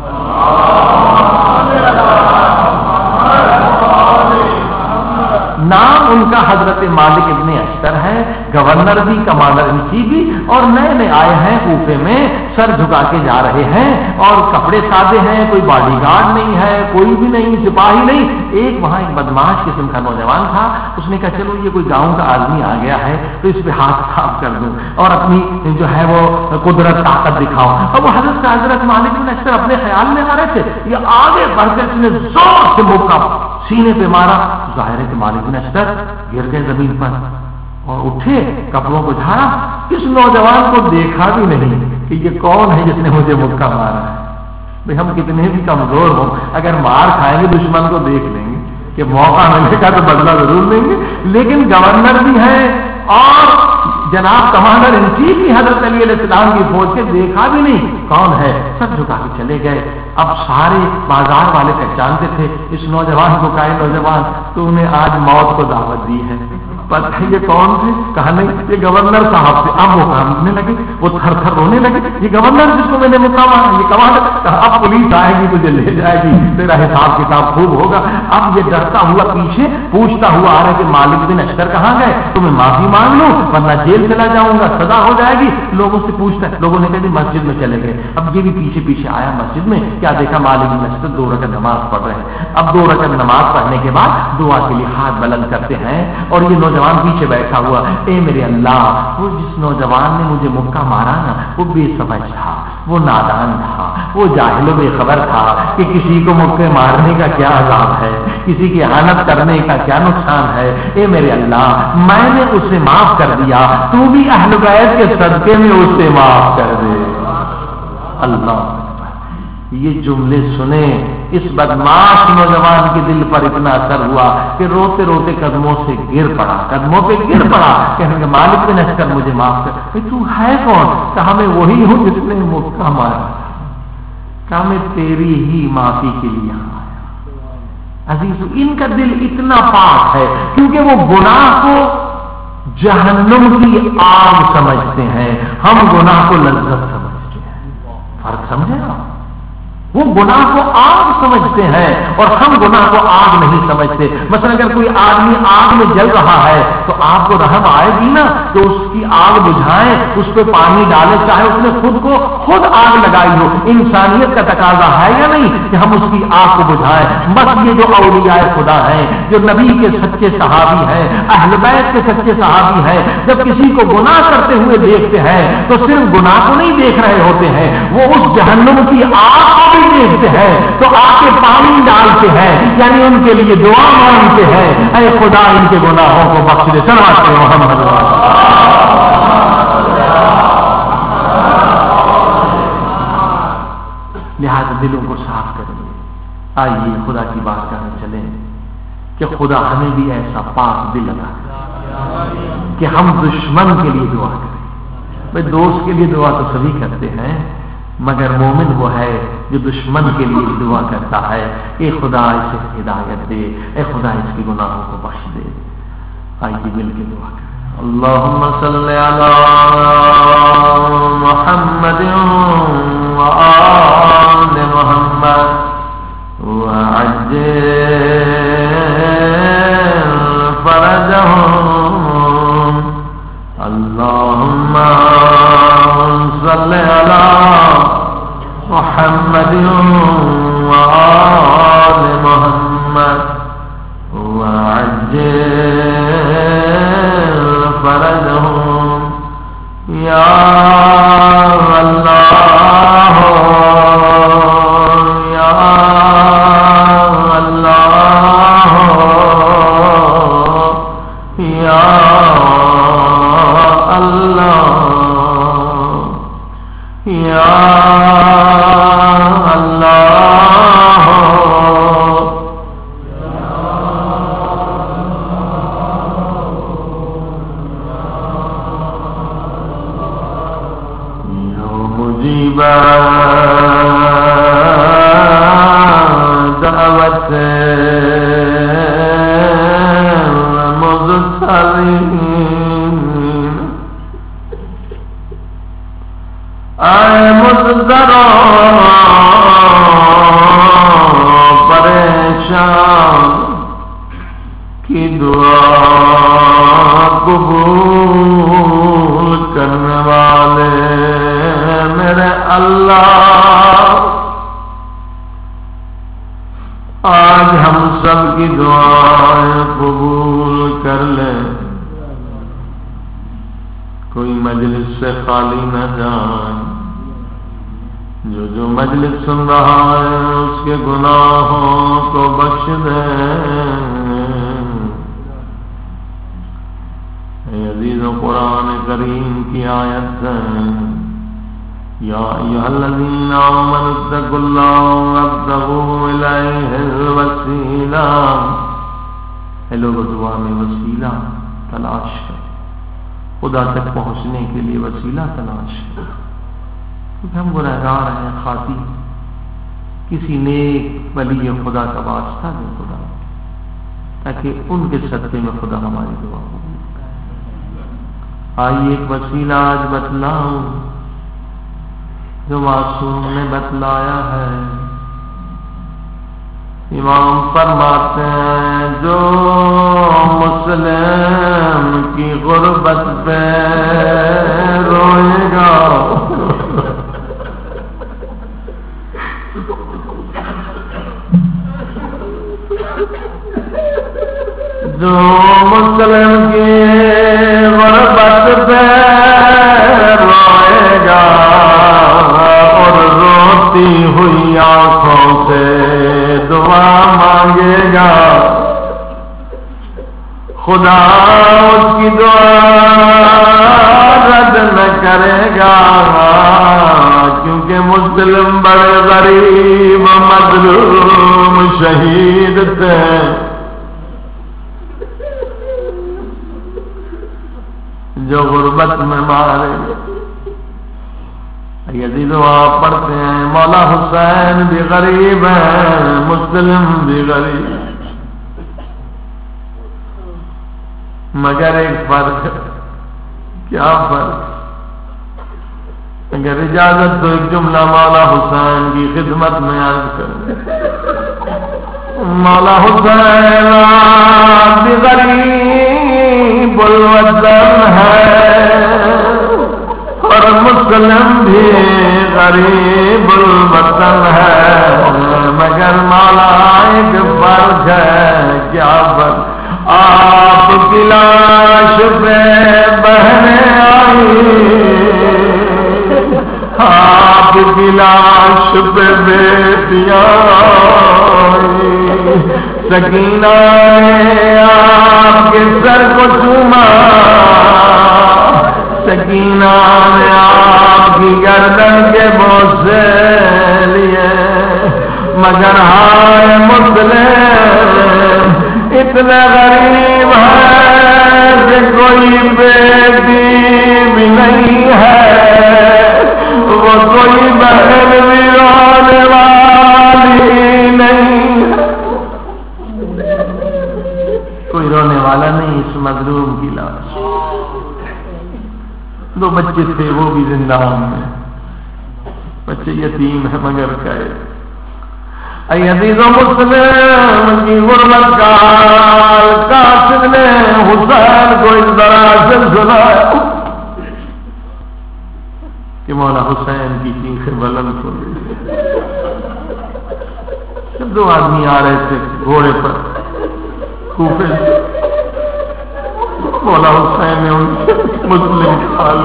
نام ان کا حضرت مالک ابن اشتر ہے، گورنر بھی کمانڈر ان چیف بھی، اور نئے نئے آئے ہیں کوفے میں، سر جھکا کے جا رہے ہیں اور کپڑے سادے ہیں، کوئی باڈی گارڈ نہیں ہے، کوئی بھی نہیں، سپاہی نہیں۔ ایک وہاں ایک بدماش قسم کا نوجوان تھا، اس نے کہا چلو یہ کوئی گاؤں کا آدمی آ گیا ہے تو اس پہ ہاتھ صاف کر دوں اور اپنی جو ہے وہ قدرت طاقت دکھاؤں۔ اور وہ حضرت مالک بن اشتر اپنے خیال میں آ رہے تھے، یہ آگے بڑھ کر اس نے زور سے موقع سینے پہ مارا، ظاہر ہے کہ مالک بن اشتر گر گئے زمین پر اور اٹھے، کپڑوں کو جھاڑا، اس نوجوان کو دیکھا بھی نہیں کہ یہ کون ہے جس نے مجھے مکہ مارا ہے۔ بھئی ہم کتنے بھی کمزور ہوں، اگر مار کھائیں گے دشمن کو دیکھ لیں گے کہ موقع ملے گا تو بدلہ ضرور لیں گے، لیکن گورنر بھی ہے اور جناب کمانڈر ان چیف بھی حضرت علی علیہ السلام کی فوج کے دیکھا بھی نہیں کون ہے، سب جھکا کے چلے گئے۔ اب سارے بازار والے پہچانتے تھے اس نوجوان کو، کہا نوجوان تو نے آج موت کو دعوت دی ہے، پتہ ہے یہ کون تھے؟ کہا نہیں یہ گورنر صاحب تھے۔ اب وہ کامنے لگے، وہ تھر تھر رونے لگے، یہ گورنر جس کو میں نے مکہ مارا، یہ کمانڈر۔ کہا اب پولیس آئے گی تجھے لے جائے گی، تیرا حساب کتاب خوب ہوگا۔ اب یہ ڈرتا ہوا پیچھے پوچھتا ہوا آ رہا ہے کہ مالک بن اشتر کہاں گئے، تو میں معافی مانگ لوں ورنہ جیل چلا جاؤں گا، سزا ہو جائے گی۔ لوگوں سے پوچھتا ہے، لوگوں نے کہا جی مسجد میں چلے گئے۔ اب یہ بھی پیچھے پیچھے آیا مسجد میں، کیا دیکھا مالک بن اشتر 2 رکعت نماز پڑھ رہے ہیں۔ اب 2 رکعت نماز پڑھنے کے بعد دعا کے لیے ہاتھ بلند کرتے ہیں اور یہ نوجوان پیچھے بیٹھا ہوا، اے میرے اللہ، وہ جس نوجوان نے مجھے مکہ مارا نا وہ بے سمجھ تھا، وہ نادان تھا، وہ جاہل و بے خبر تھا کہ کسی کو مکے مارنے کا کیا عذاب ہے، کسی کی احانت کرنے کا کیا نقصان ہے۔ اے میرے اللہ، میں نے اسے معاف کر دیا، تو بھی اہل بیت کے صدقے میں اسے معاف کر دے۔ اللہ، یہ جملے سنے اس بدماش نوجوان کے دل پر اتنا اثر ہوا کہ روتے روتے قدموں سے گر پڑا، قدموں پہ گر پڑا، کہنے کہ مالک بن اشتر مجھے معاف کر۔ تو ہے کون؟ کہا میں وہی ہوں جس نے مکہ مارا۔ کہا میں تیری ہی معافی کے لیے آیا۔ عزیز، ان کا دل اتنا پاک ہے کیونکہ وہ گناہ کو جہنم کی آگ سمجھتے ہیں، ہم گناہ کو لذت سمجھتے ہیں۔ فرق سمجھے نا؟ وہ گناہ کو آگ سمجھتے ہیں اور ہم گناہ کو آگ نہیں سمجھتے۔ مثلا اگر کوئی آدمی آگ میں جل رہا ہے تو آپ کو رحم آئے گی نا کہ اس کی آگ بجھائیں، اس پہ پانی ڈالیں، چاہے اس نے خود آگ لگائی ہو۔ انسانیت کا تقاضا ہے یا نہیں کہ ہم اس کی آگ کو بجھائیں؟ بس یہ جو اولیاء خدا ہیں، جو نبی کے سچے صحابی ہیں، اہل بیت کے سچے صحابی ہیں، جب کسی کو گناہ کرتے ہوئے دیکھتے ہیں تو صرف گناہ کو نہیں دیکھ رہے ہوتے ہیں، وہ اس جہنم کی آگ کو بھی دیکھتے ہیں تو آ کے پانی ڈالتے ہیں، یعنی ان کے لیے دعا مانگتے ہیں، اے خدا ان کے گناہوں کو بخش دے۔ سنواتے ہیں محمد۔ لہذا دلوں کو صاف کریں۔ آئیے خدا کی بات کرنے چلیں کہ خدا ہمیں بھی ایسا پاک دل عطا کرے کہ ہم دشمن کے لیے دعا کریں۔ بھائی دوست کے لیے دعا تو سبھی کرتے ہیں، مگر مومن وہ ہے جو دشمن کے لیے دعا کرتا ہے، اے خدا اسے ہدایت دے، اے خدا اس کے گناہوں کو بخش دے۔ آئیے مل کے دعا کریں۔ اللہم صلی علی محمد وآل محمد وعجل فرجهم۔ اللہ آج ہم سب کی دعائیں قبول کر لیں، کوئی مجلس سے خالی نہ جائے، جو مجلس سن رہا ہے اس کے گناہوں کو بخش دے۔ اے عزیز و قرآن کریم کی آیت ہے، یا ایھا الذین آمنوا اتقوا اللہ وابتغوا الیہ الوسیلہ، اے لوگو دعا میں وسیلہ تلاش کرو، خدا تک پہنچنے کے لیے وسیلہ تلاش کرو، کیونکہ ہم گنہگار ہیں، خاطی، کسی نیک ولی خدا کا واسطہ دے خدا، تاکہ ان کے صدقے میں خدا ہماری دعا ہو۔ آئیے ایک وسیلہ آج بتلاؤں جو معصوم نے بتلایا ہے۔ امام فرماتے ہیں جو مسلم کی غربت پہ روئے گا جو مسلم کی غربت پہ روئے گا اور روتی ہوئی آنکھوں سے دعا مانگے گا، خدا اس کی دعا رد نہ کرے گا، کیونکہ مسلم بڑے غریب مظلوم شہید تھے۔ جو غربت میں مارے یزید آپ پڑھتے ہیں مولا حسین بھی غریب ہیں، مسلم بھی غریب، مگر ایک فرق ہے۔ کیا فرق؟ اگر اجازت تو ایک جملہ مولا حسین کی خدمت میں عرض کریں۔ مولا حسین بھی غریب الوطن ہے اور مسلم بھی غریب الوطن ہے، مگر مولا ایک فرق ہے۔ کیا فرق؟ آپ کی لاش پہ بہنیں آئی، آپ کی لاش پہ بیٹیاں آئی، سکینہ نے آپ کے سر کو چوما، سکینہ نے آپ کی گردن کے بوسے لیے، مگر ہائے مسلم اتنا غریب ہے کہ کوئی بیٹی بھی نہیں ہے، وہ کوئی بہن بھی رونے والی نہیں، کوئی رونے والا نہیں اس مظلوم کی لاش۔ دو بچے تھے وہ بھی زندہ میں، بچے یتیم ہے مگر کہے اے عزیز و مسلم کی غربت کا حال قاصد نے حسین کو اس طرح سے سنایا کہ مولا حسین کی چیخیں بلند ہو گئی۔ دو آدمی آ رہے تھے گھوڑے پر کوفے سے، مولا حسین نے ان مسلم حال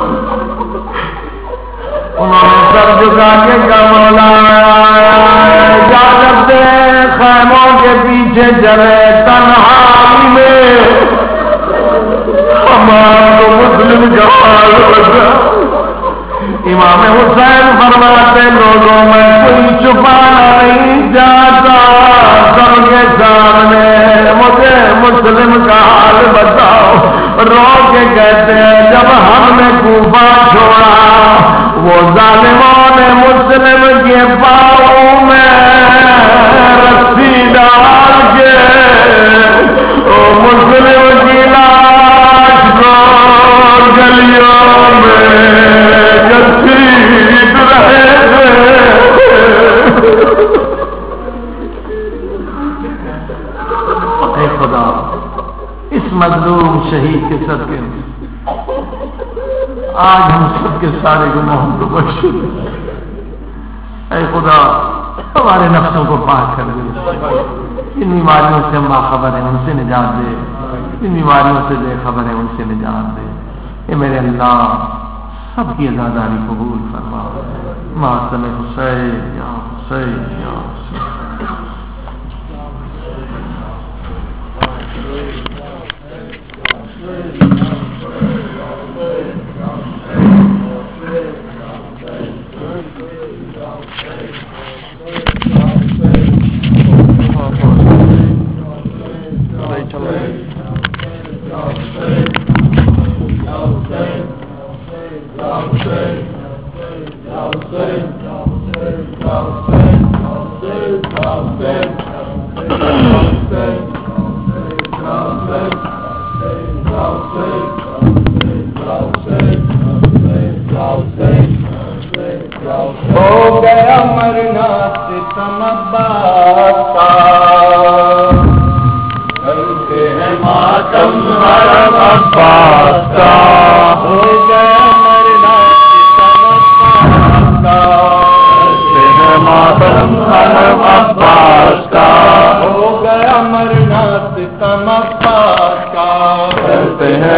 انہوں نے سر جھکا کے کہا مولا اجازت دے خیموں کے پیچھے چلے تنہائی میں، ہمارا تو مسلم کا حال ہوگا۔ امام حسین فرماتے لوگوں میں کوئی چھپانا نہیں چاہتا، سب کے سامنے مجھے مسلم کا حال بتاؤ۔ رو کے کہتے ہیں جب ہم نے کوفہ چھوڑا وہ ظالموں نے مسلم کے پاؤں میں رسی ڈال کے مسلم کی لاش کو گلیوں میں گھسیٹ رہے تھے۔ اے خدا اس مظلوم شہید کے صدقے میں آج ہم سب کے سارے گناہوں کو بخش دے۔ اے خدا ہمارے نفسوں کو پاک کر دے۔ جن بیماریوں سے ہم باخبر ہیں ان سے نجات دے، جن بیماریوں سے بے خبر ہیں ان سے نجات دے۔ اے میرے اللہ سب کی عزاداری قبول فرما، ماتم حسین یا حسین یا حسین۔ ہو گیا مرنا ستم عباس کا، کرتے ہیں ماتم حرم عباس کا۔ ہو گیا مرنا ستم عباس کا، کرتے ہیں ماتم حرم عباس کا۔ ہو گیا مرنا ستم عباس کا، کرتے ہیں